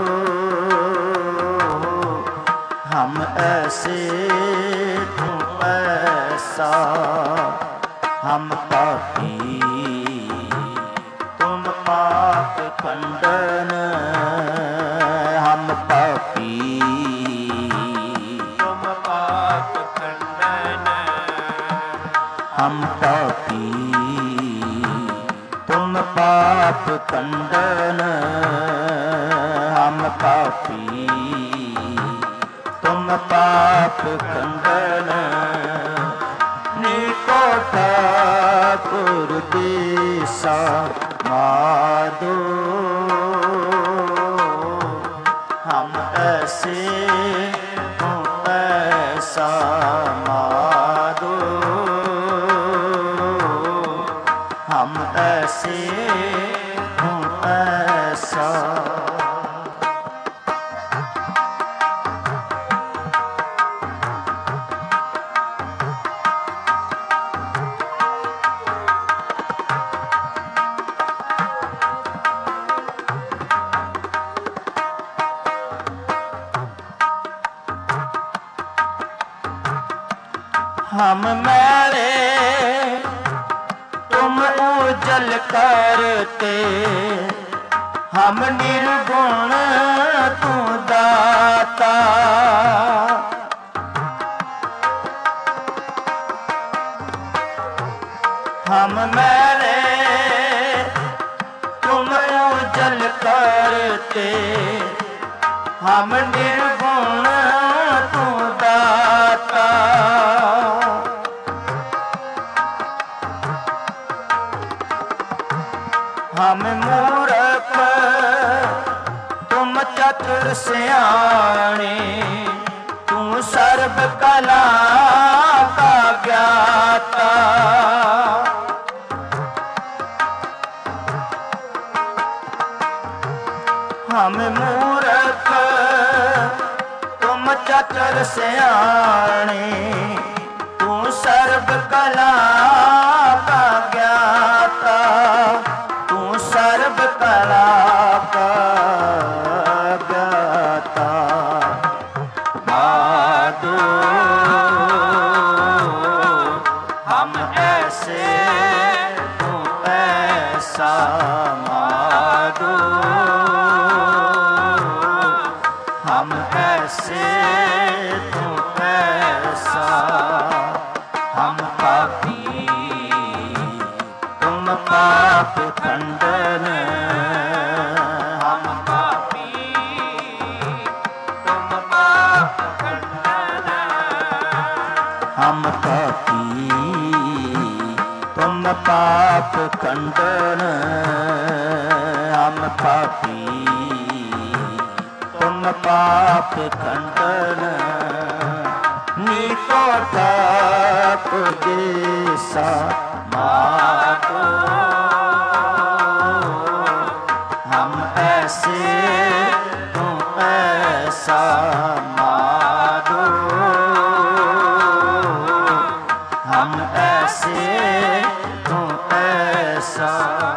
हम ऐसे तुम ऐसा हम पापी तुम पाप खंडन हम पापी तुम पाप खंडन हम पापी तुम पाप खंडन हम पापी तुम पाप खंडन नीको ठाकुर देसा माधो हम ऐसे तुम ऐसा माधो हम ऐसे तुम ऐसा। हम मैले तुम उजल करते हम निर्गुण तू दाता हम मैले तुम उजल करते हम निर्गुण तू दाता हम मूर्ख तुम चतुर सियाणे तू सर्व कला का ज्ञाता हम मूर्ख तुम चतुर सियाणे तू सर्व कला का ज्ञाता सर्व कला का ज्ञाता माधो हम ऐसे तू ऐसा माधो हम ऐसे तू ऐसा हम पापी तुम पाप खंडन हम पापी तुम पाप खंडन हम पापी तुम पाप खंडन हम पापी तुम पाप खंडन नीको ठाकुर देसा माधो हम ऐसे तू ऐसा माधो हम ऐसे तू ऐसा।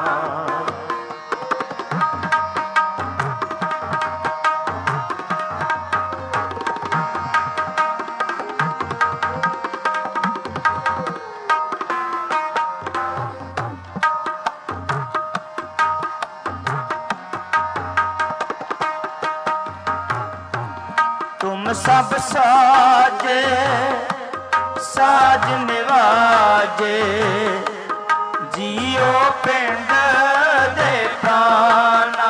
तुम सब साजे साज निवाजे जियो पिंड दे प्राणा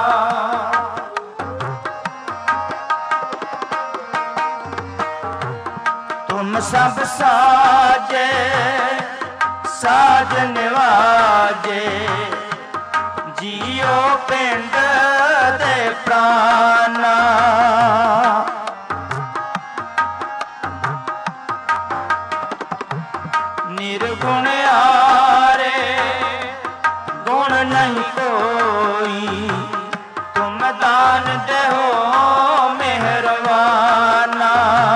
तुम सब साजे साज निवाजे जियो पिंड दे प्राणा निर्गुण कोई, तुम दान देहो मेहरबाना।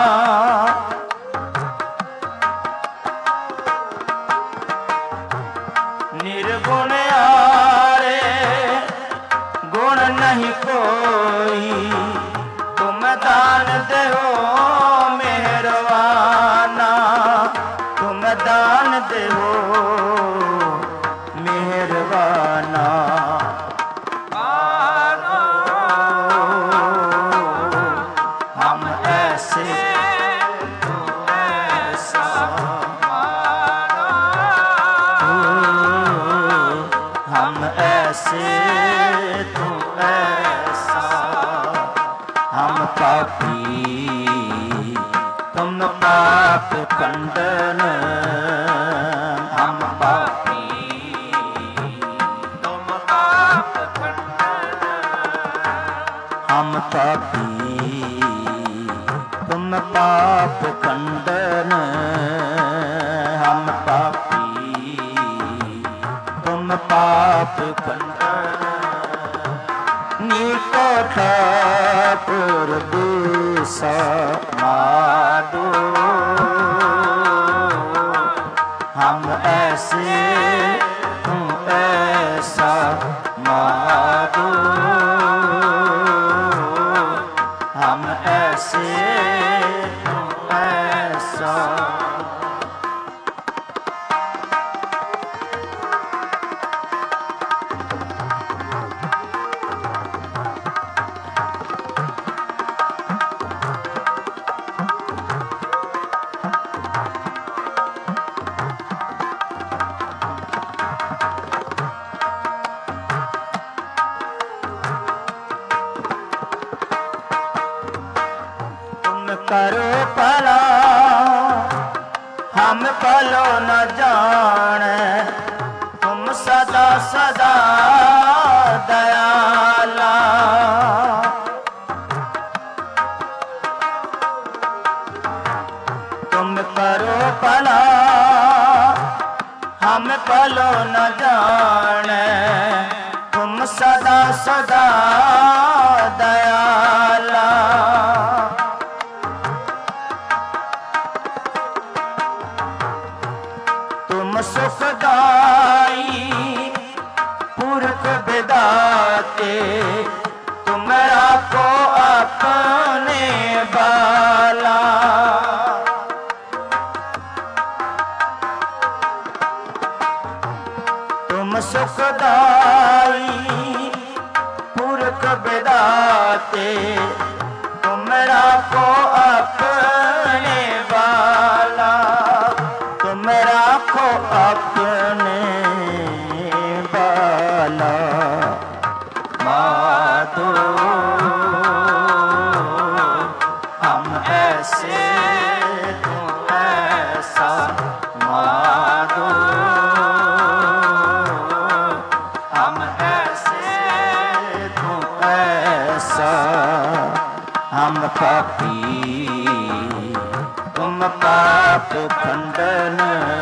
निर्गुण आरे गुण नहीं कोई, तुम दान देहो मेहरबाना, तुम दान देहो मेहरबाना। हम ऐसे तो ऐसा, हम ऐसे तो ऐसा, हम पापी तुम पाप खंडन, हम पापी तुम पाप खंडन, हम पापी तुम पाप खंडन, हम पापी तुम पाप खंडन। नीको ठाकुर देसा मादो, हम ऐसे तू ऐसा मादो, हम ऐसे तू ऐसा। करो भला हम भलो न जाने, तुम सदा सदा दयाला। तुम करो भला हम भलो न जाने, तुम सदा सदा दयाला। तुम सुखदाई पुरख विदाते, तुम राखो अपने बाला। तुम सुखदाई पुरख विदाते, तुम राखो अपने बाला, तुम राखो अपने बाला। माधो हम ऐसे तू ऐसा, माधो हम ऐसे तू ऐसा। हम पापी तुम पाप खंडन,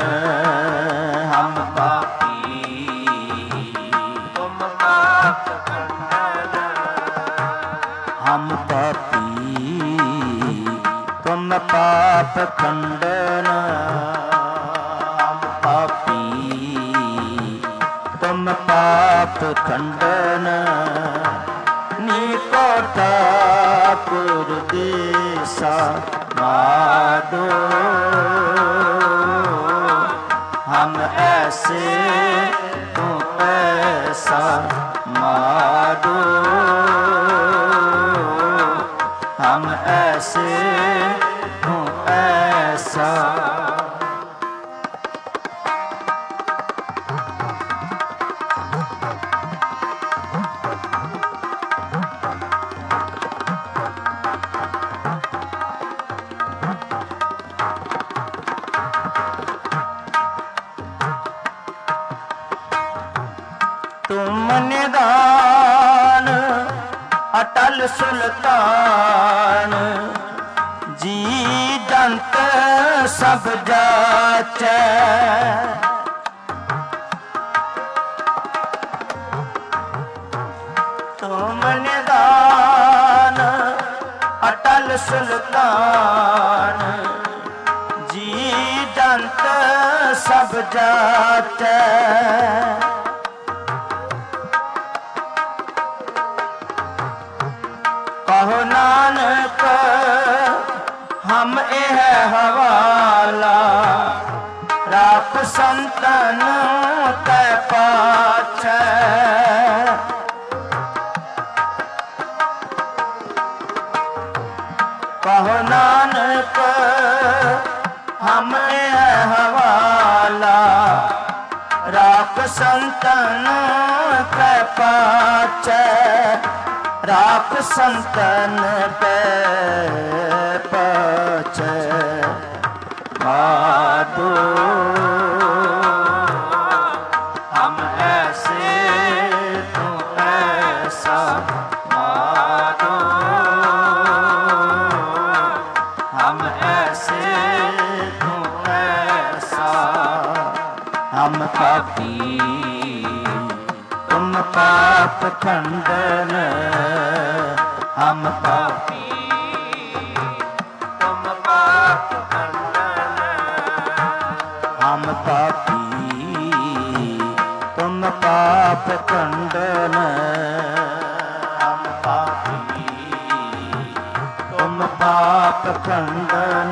हम पापी तुम पाप खंडन, हम पापी तुम पाप खंडन, हम पापी तुम पाप खंडन। नीको ठाकुर देसा माधो, हम ऐसे तू ऐसा माधो, हम ऐसे तू ऐसा। तुम निदान अटल सुल्तान, जी दंत सब जाचै। सुल्तान जी जंत सब जाचै। कहो नानक हम एह हवाला राख संतन कै पाछै। कहो नानक हम एह हवाला राख संतन कै पाछै। राख संतन कै पाछै। माधो हम ऐसे तू ऐसा। माधो हम ऐसे तू ऐसा। हम पापी तुम पाप खंडन। हम पापी तुम पाप खंडन। हम पापी तुम पाप खंडन। हम पापी तुम पाप खंडन।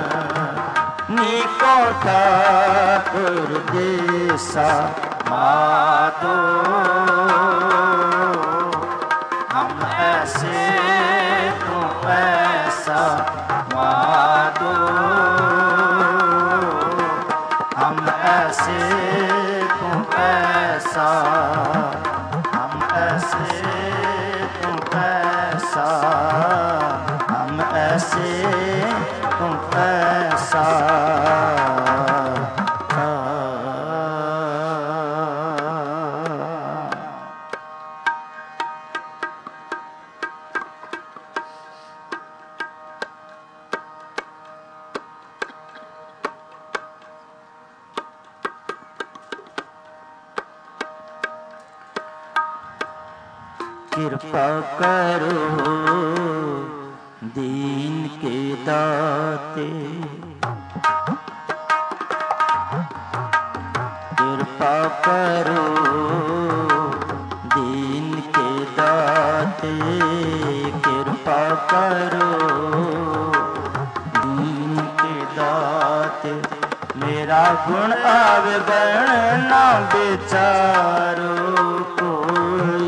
नीको ठाकुर देसा माधो हम ऐसे तू ऐसा। माधो हम ऐसे तू ऐसा। हम ऐसे तू ऐसा। हम ऐसे तू ऐसा। कृपा करो दीन के दाते। कृपा करो दीन के दाते। कृपा करो दीन के दाते। मेरा गुण अवगण ना बेचारो कोई।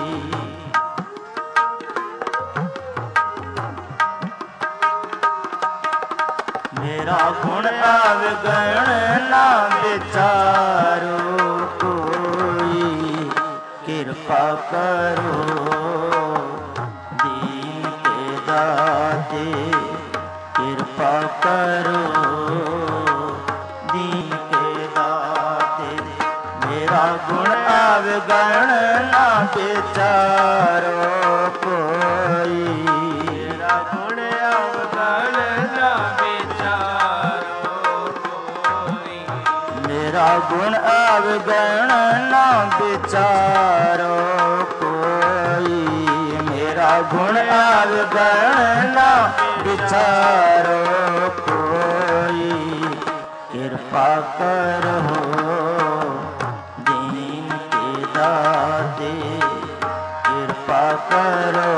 मेरा गुण अवगण ना बेचारो कोई। कृपा करो दीन के दाते। कृपा करो दीन के दाते। मेरा गुण अवगण ना बेचारो कोई। मेरा गुण अवगण ना मेरा गुण अवगण ना विचारो कोई। मेरा गुण अवगण ना विचारो कोई। कृपा करो दीन के दाते। कृपा करो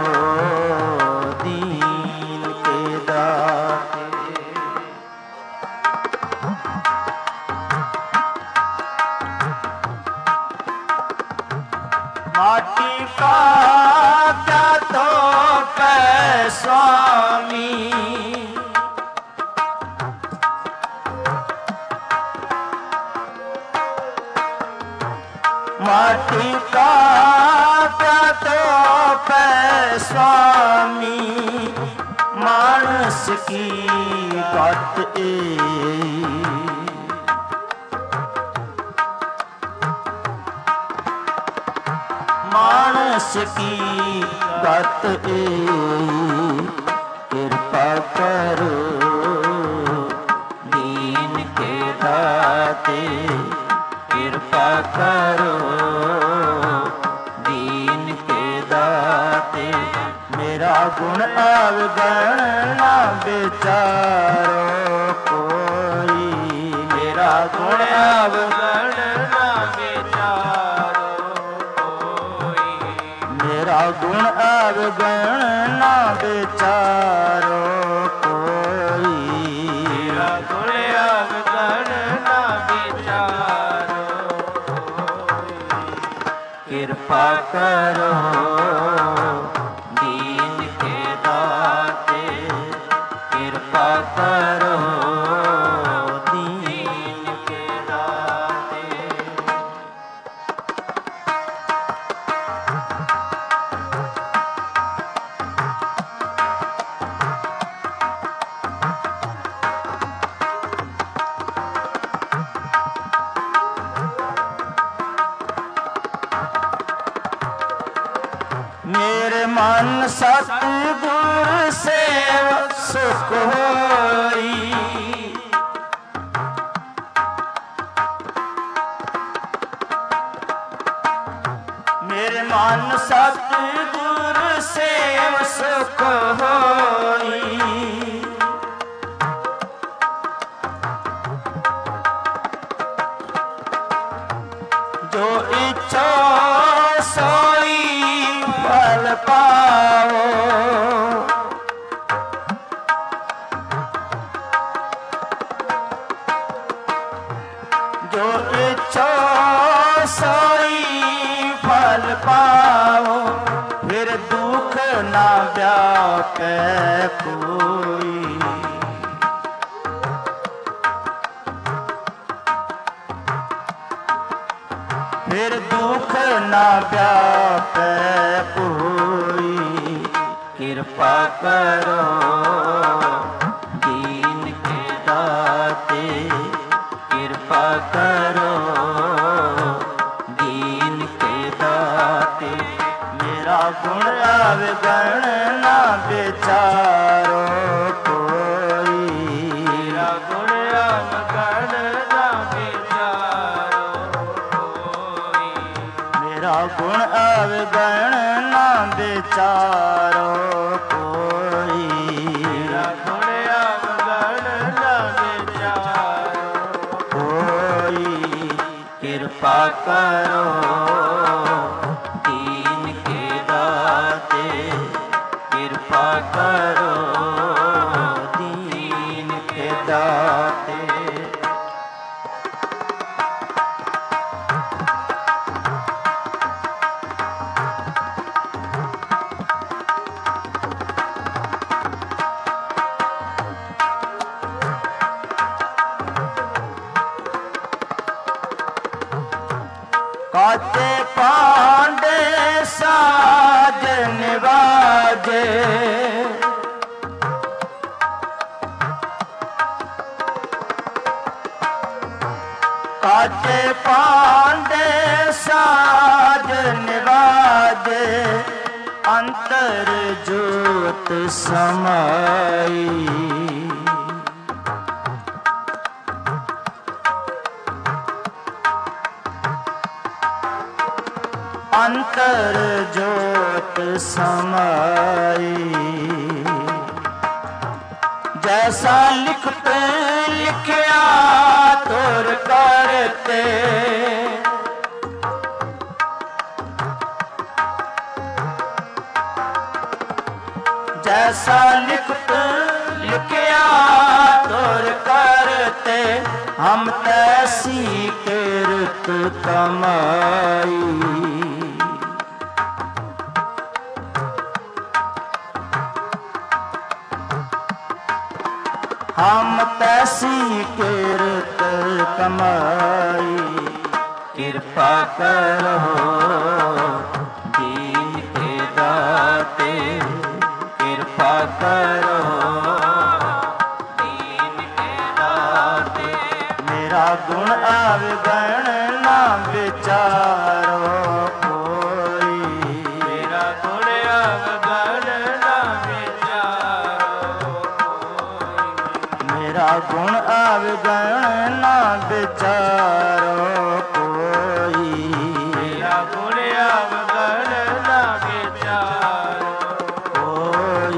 दीन के दाते। माटी का क्या तो पै स्वामी। माटी का क्या तो पै स्वामी। मानस की बात मानस की बात कृपा करो दीन के दाते। कृपा करो दीन के दाते। मेरा गुण अवगण ना विचारो कोई, मेरा गुण अवगण ना विचारो कोई, मेरा गुण अवगण ना विचारो कोई, मेरा गुण अवगण ना विचारो कोई। कृपा करो दीन के दाते, कृपा करो दीन के दाते। मेरे मन सतगुर से सुख होई, मेरे मन सतगुर से सुख होई, जो इच्छा सोई फल पाओ, जो इच्छा सोई फल पाओ, फिर दुख ना व्यापे कोई, फिर दुख ना व्यापे कोई। कृपा करो दीन के दाते, कृपा करो दीन के दाते। मेरा गुण अवगण ना विचारो कोई, मेरा गुण अवगण ना विचारो कोई, मेरा गुण अवगण ना विचारो कोई, मेरा गुण अवगण ना विचारो कोई। कृपा करो दीन के दाते, कृपा करो दीन के दाते। काते पांडे साज निवाजे, काते पांडे साज निवाजे, अंतर ज्योत समाई, अंतर ज्योत समाई। जैसा लिखते लिखया तुर करते, जैसा लिखते लिखया तुर करते, हम तैसी किरत कमाई। हम तैसी किरत कमाई। कृपा करो दीन के दाते, कृपा करो दीन के दाते। मेरा गुण अवगण ना विचारो कोई, मेरा गुण अवगण ना विचारो कोई, मेरा गुण अवगण ना विचारो कोई, मेरा गुण अवगण ना विचारो कोई।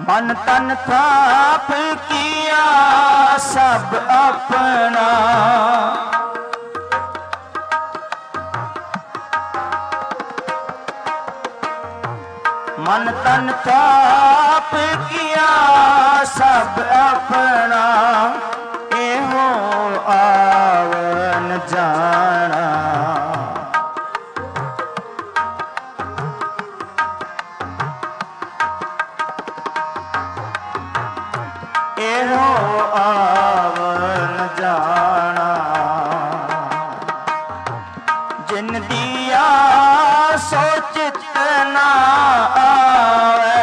मन तन थाप किया सब अपना, मन तन थाप किया सब अपना, एहो आवन जाना। एहो आवन जाना, जिन दिया सो चित ना आवे,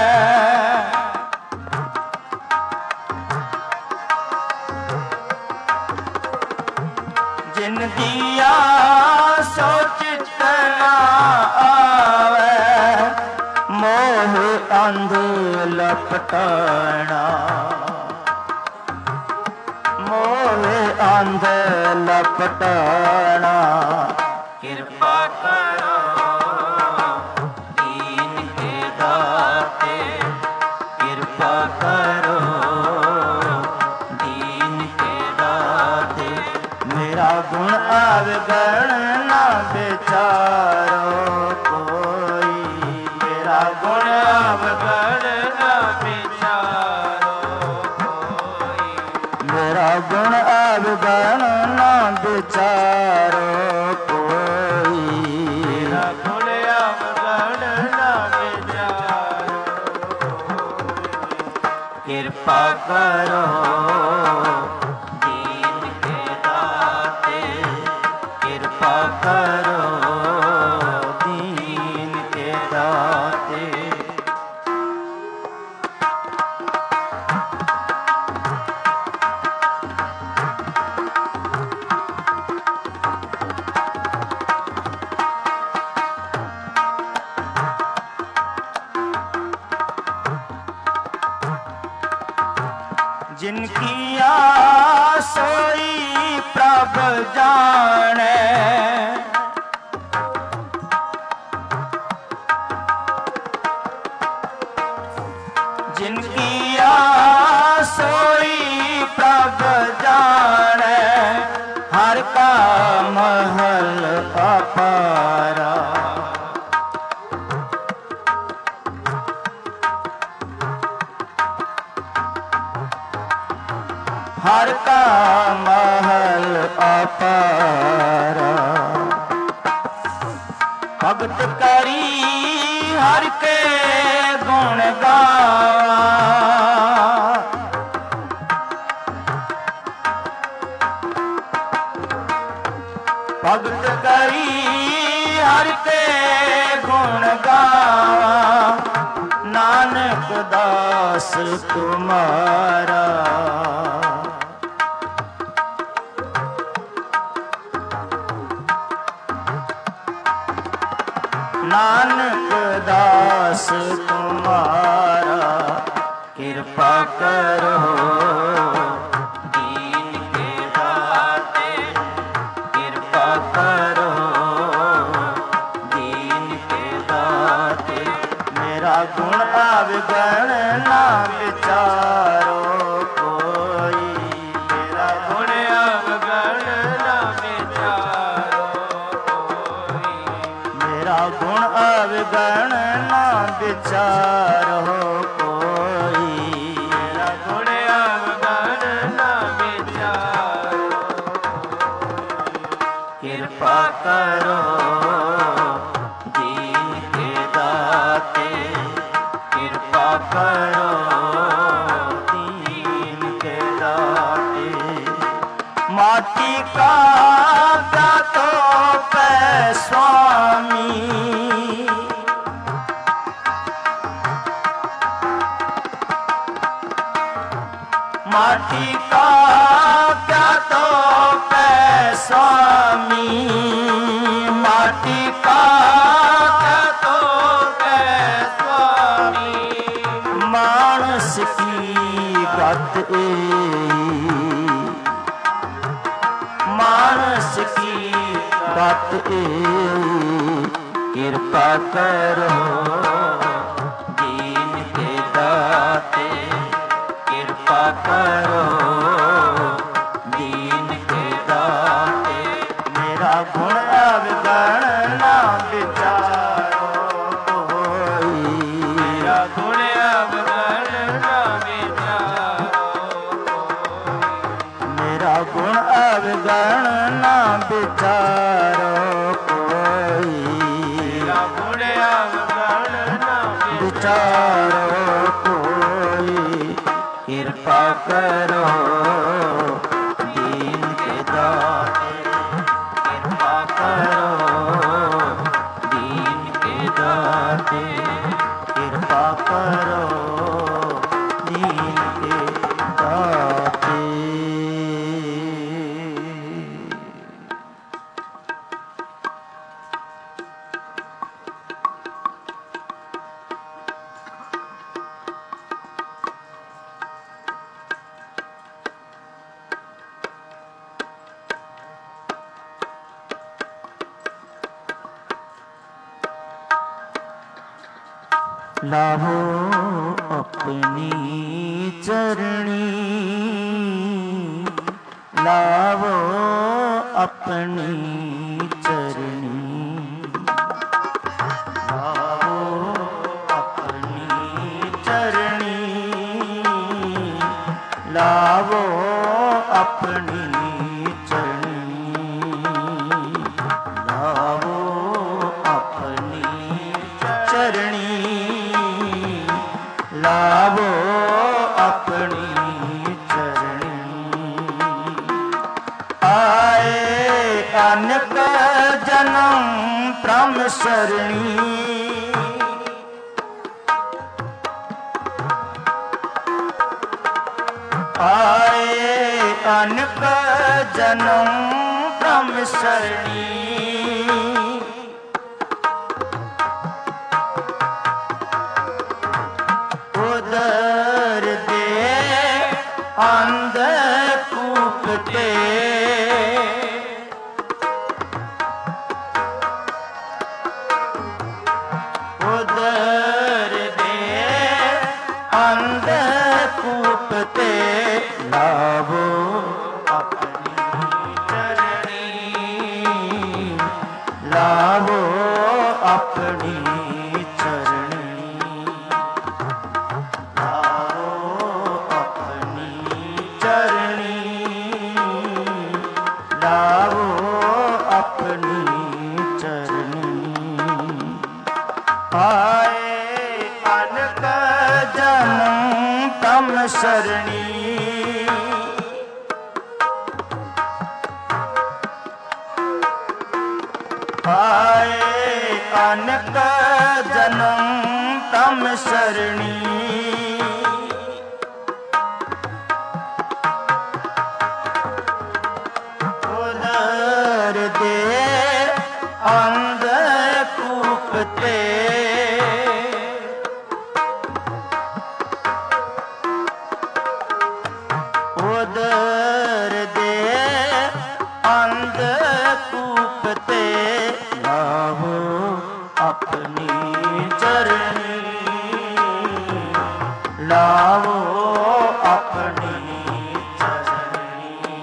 जिन दिया सो चित ना आवे, मोह अंध लपटाना, मोह अंध लपटाना। कृपा करो दीन के दाते, कृपा करो दीन के दाते। मेरा गुण अवगण ना विचारो कोई, मेरा गुण अवगण न विचारो कोई, मेरा गुण अवगण ना विचारो कोई। मेरा गुण अवगण न विचारो कोई। कृपा करो दीन के दाते, कृपा करो दीन के दाते। जिनकी आसोई प्रभ जाने, जिनकी आसोई प्रभ जाने, हर का महल अपारा, हर का महल अपारा। भगत करी हर के गुण गावा, भगत करी हर के गुण गावा, नानक दास तुम्हारा। नानक दास तुम्हारा, कृपा करो दीन के दाते, कृपा करो दीन के दाते। मेरा गुण अवगण ना विचारो कोई, मेरा गुण अवगण न विचारो कोई, मेरा गुण अवगण ना विचारो कोई। मेरा गुण अवगण न विचारो कोई। कृपा करो दीन के दाते, कृपा करो दीन के दाते। माटी का क्या तो पै स्वामी, माटी का क्या तो पै स्वामी, माटी का क्या तो पै स्वामी। मानस की गत ए, मानस की गत ए, कृपा करो दीन के दाते, विचारो कोई, कृपा करो दीन के दाते, कृपा करो दीन के दाते, कृपा करो दीन के दाते। लाहो अपनी चरणी, लावो अपनी चरणी, लावो अपनी चरणी, लावो अपनी चरणी, लावो अपनी चरणी, लावो अपनी चरणी। आए अनेक जन्म ब्रह्म शरणी, आए अनेक जन्म ब्रह्म शरणी, उदर दे अंधकूप ते, उदर दे अंधकूप ते, लावो अपनी चरणी, लावो अपनी चरणी, लावो अपनी चरणी, लावो अपनी चरणी। आए अनेक जन्म ब्रह्म शरणी, आए अनेक जन्म ब्रह्म शरणी, उदर दे अंधकूप ते, उदर दे अंधकूप ते, लावो अपनी चरणी, लावो अपनी चरणी,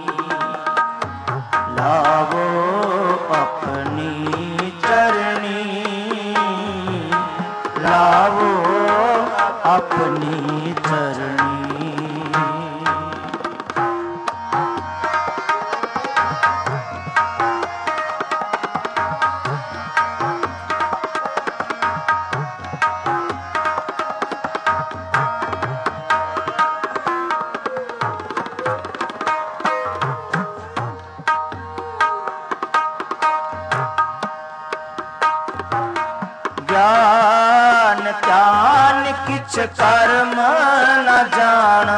लावो अपनी चरणी, लावो अपनी चरणी। ज्ञान ध्यान किछ कर्म न जाना,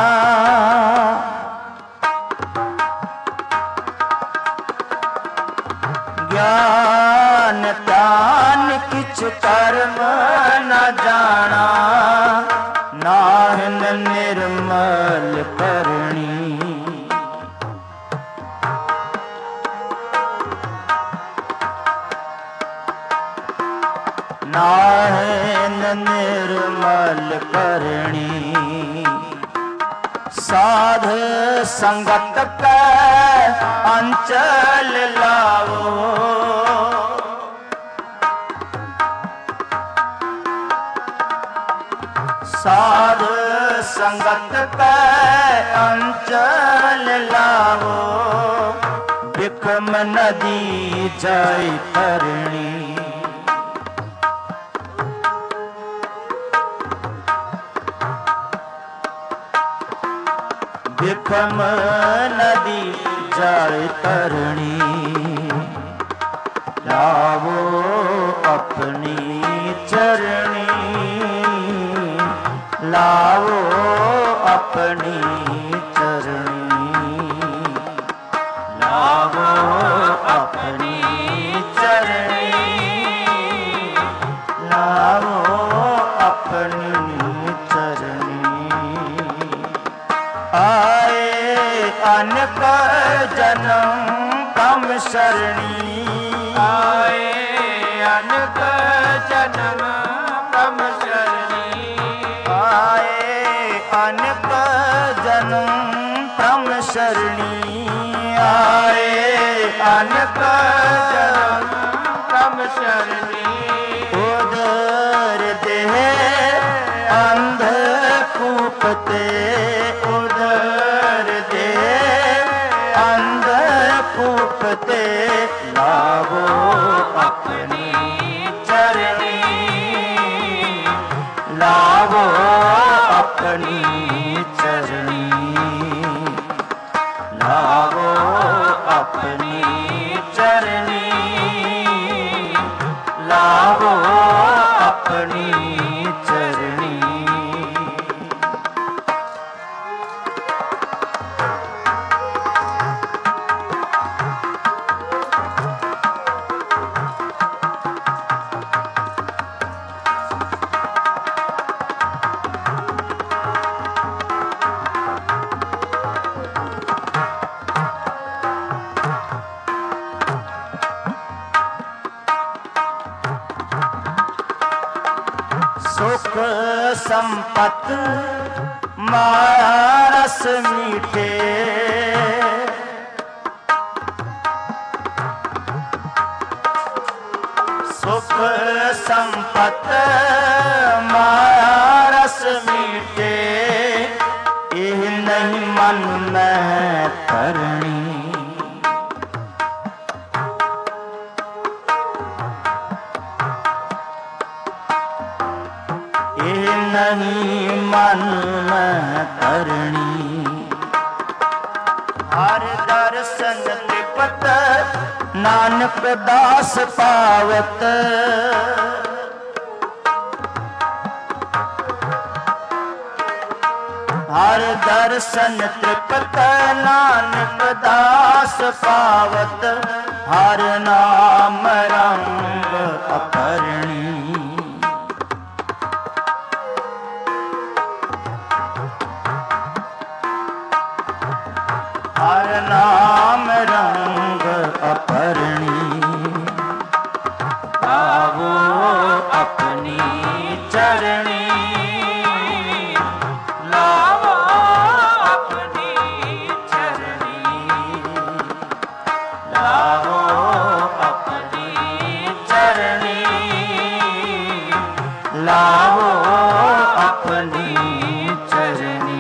ज्ञान ध्यान किछ कर्म न जाना, नाहन निर्मल करणी, नाहन निर्मल करणी, साध संगत कै अंचल लावो, साध संगत कै अंचल लावो, बिकम नदी जाय तरणी, बिखम नदी जल तरणी, लावो अपनी चरणी, लावो अपनी चरणी, लावो अपनी चरणी, लावो अपनी चरणी। आए अनक जन्म कम शरणी, आए अनक जन्म कम शरणी, आए अनक जन्म प्रम शरणी, आए अनक जन्म कम शरणी, उदर देह अंधकूपते, उदर देह अंधकूपते, लावो अपनी चरणी, लावो अपनी चरणी, लावो अपनी चरणी, लावो अपनी चरणी। सुख संपत माया रस मीठे, सुख संपत माया रस मीठे, यह नहीं मन में करनी, नहीं मन में करणी। हर दर्शन त्रिपत नानक दास पावत, हर दर्शन त्रिपत नानक दास पावत, हर नाम रंग अपरणी, हर नाम रंग अपरणी, लावो अपनी चरणी, लावो अपनी चरणी, लावो अपनी चरणी, लावो अपनी चरणी,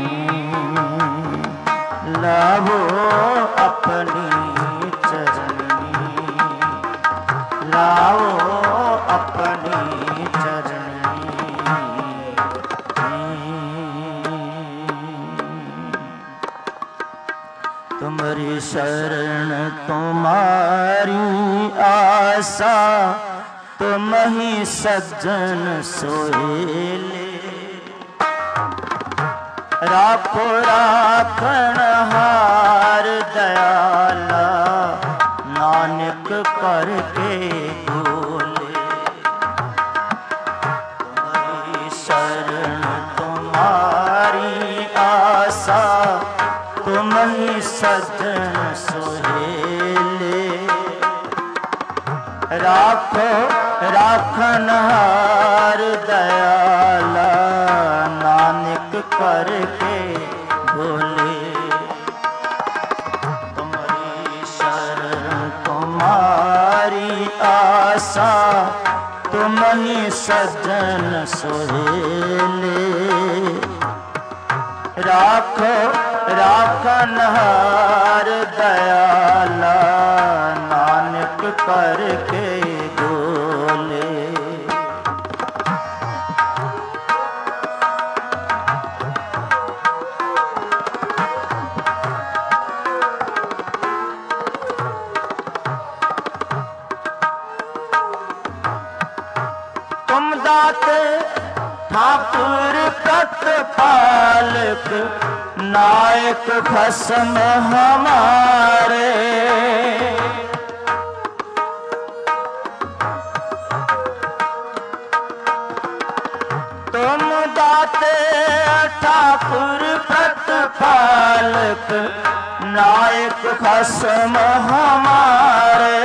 लावो अपनी चरणी, लाओ अपनी चरणी। तुम्हारी शरण तुम्हारी आशा, तुम ही सज्जन सोहेले, राखो राखण हार दयाला, नानक करके बोले। तुम्हारी शरण तुम्हारी आशा, तुम ही सज्जन सोहेले, राखो राखन हार दयाला, नानक करके बोले। तुम्हारी शरण तुम्हारी आशा, तुम ही सज्जन सोहेले, राखो राखन हार दयाला, नानक करके बोले। प्रतिपालक नायक खसम हमारे। तुम दाते ठाकुर प्रतिपालक नायक खसम हमारे।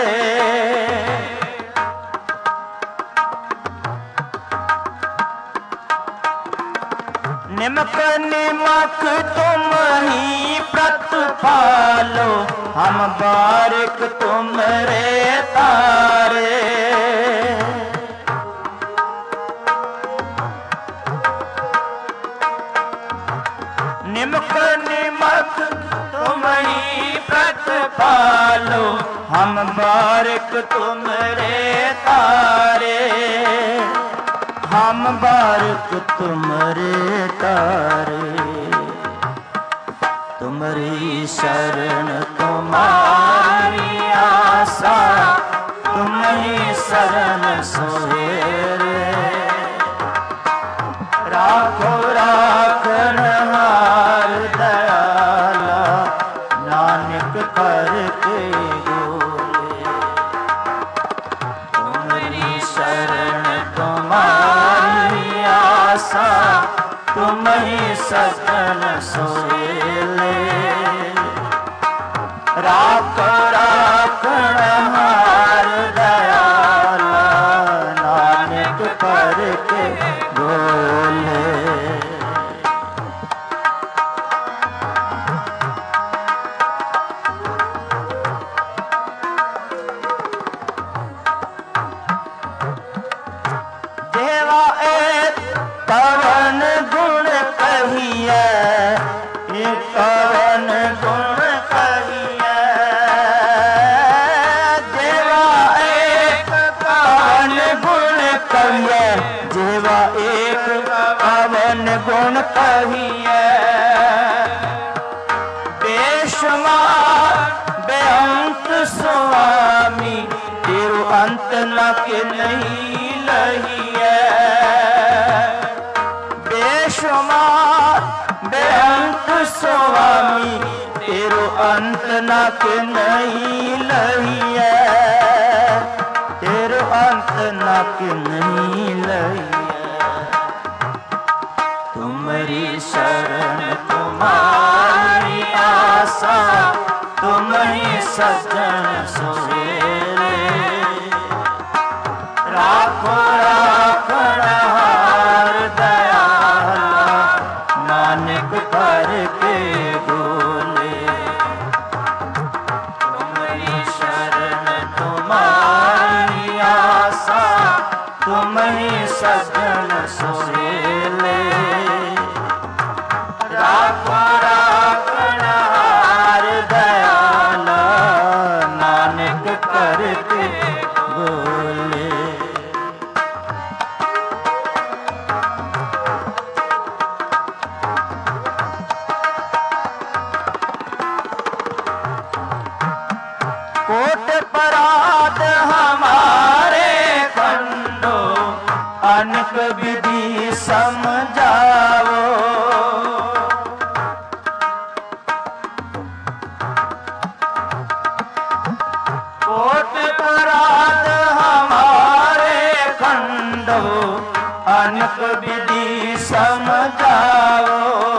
निमक निमक तुम ही प्रतिपालो, हम बारिक तुमरे तारे। निमक निमक तुम ही प्रतिपालो, हम बारिक तुमरे तारे। हम बारिक तुमरे तारे। तुम्हारी शरण तुम्हारी आशा, तुम्ही शरण सोहेरे। राखो राखनहार दयाला, नानक करके बोले। तुम्हारी शरण तुम्हारी आशा, तुम्ही सजन सोहेले। राखो राखनहार दयाला, नानक करके बोले। देवा एक कवन गुण कहिए, एक कवन गुण कहिए। देवा एक कवन गुण कहिए, देवा एक कवन गुण कहिए। बेशुमार बेअंत स्वामी, तेरो अंत न के नहीं लहिए। बेशुमार बेअंत स्वामी, तेरो अंत न के नहीं लहिए। तेरो अंत न के नहीं लहिए। तुम्हारी शरण तुम्हारी आशा, तुम्ही सजन सोहेले। राखो राखनहार दयाला, नानक करके बोले। तुम्हारी शरण तुम्हारी आशा, तुम्ही सजन सोहेले। राखो राखनहार दयाला, नानक करके बोले। कोट पराध हमारे खंडो, अनक विधि समझाओ। कोट पराध हमारे खंडो, अनक विधि समझाओ।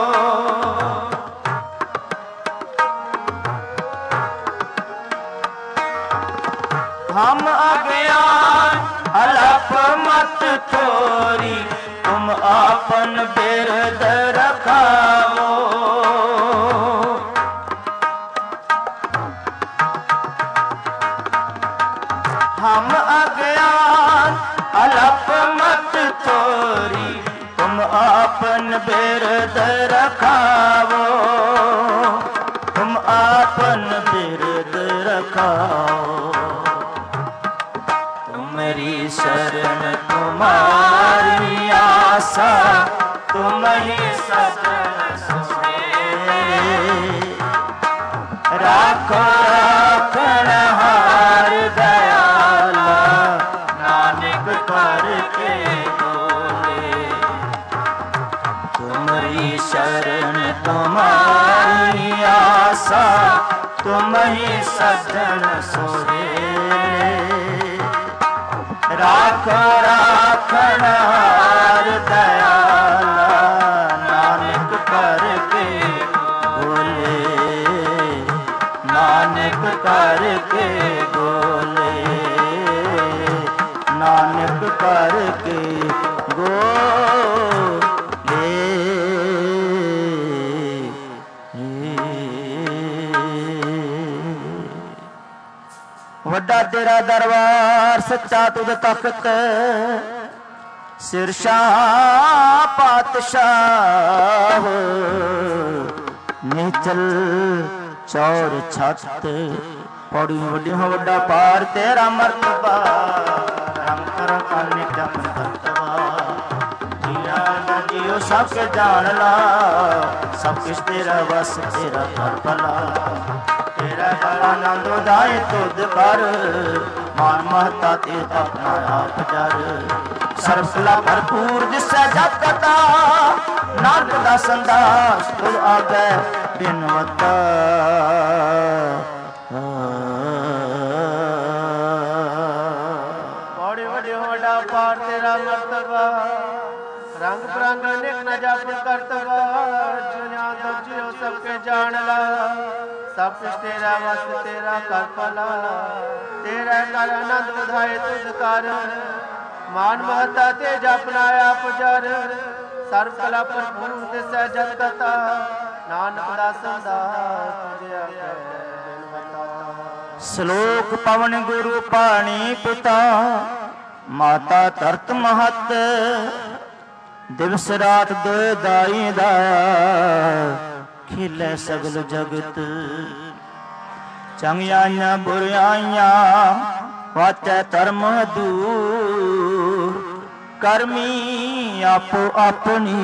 हम अज्ञान अलप मत छोरी, तुम आपन बिरद रखाओ। हम अज्ञान अलप मत छोरी, तुम आपन बिरद रखाओ। तुम आपन बिरद रखाओ। तुम्हारी शरण तुम्हारी आशा, तुम्ही सजन सोहेले। राखो राखनहार दयाला, नानक करके बोले। तुमरी शरण तुम्हारी आशा, तुम ही सज्जन सोहे। राखो राखनार दयाला, नानक करके बोले, नानक करके बोले, नानक करके ਵੱਡਾ ਤੇਰਾ ਦਰਬਾਰ ਸੱਚਾ ਤੁਧ ਤਖਤ, ਸਿਰਸ਼ਾਹ ਪਾਤਸ਼ਾਹ, ਨੀਚਲ ਚੌਰ ਛੱਤ, ਪੌੜੀ ਵੱਡੀ ਹੋ ਵੱਡਾ ਪਾਰ ਤੇਰਾ ਮਰਤਬਾ, ਰੰਗ ਕਰ ਕਾਨੇ ਜਪਨ ਕਰਤਵਾ, ਜੀਆ ਨਾ ਜੀਓ ਸਭ ਕੇ ਜਾਣ ਲਾ, ਸਭ ਕੁਛ ਤੇਰਾ ਵਸ ਤੇਰਾ ਕਰ ਭਲਾ, तेरा आनंद उदाय तुद कर, मान महता ते अपना आप जर, सरफला भरपूर दिसै जग कता, नानक दा संदास तुद आगे बिनवता। बड़े बड़े होड़ा पार तेरा मर्तबा, रंग बिरंग अनेक न जापन करतबा, दुनिया दब जियो सबके जान ला, सब कुछ तेरा वस तेरा कर भला, तेरा कर आनंद उधाए तुझ कर, मान महता ते जपना आप जर, सर्व कला भरपूर दिसै जग कता, नानक दा संदास तुझे आगे बिनवता। श्लोक पवन गुरु पाणी पिता, माता धरत महत, दिवस रात दोए दाई दा, खिलै सगल जगत। चंगियाइयां बुरियाइयां वाचै धर्म दूर, करमी आपो अपनी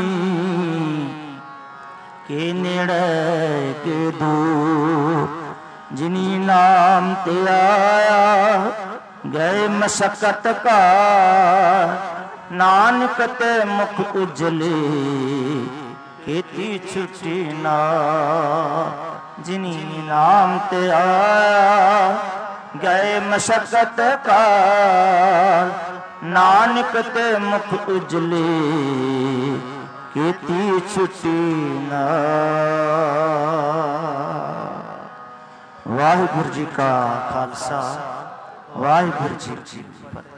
के नेड़े के दूर, जिनी नाम ते आया गए मशक्कत का, नानक ते मुख उजले खेती छुट्टी ना, जिनी नाम ते आया गए मशक्कत का, नानक ते मुख उजले खेती छुट्टी ना। वाहिगुरु जी का खालसा, वाहिगुरु जी की फतेह।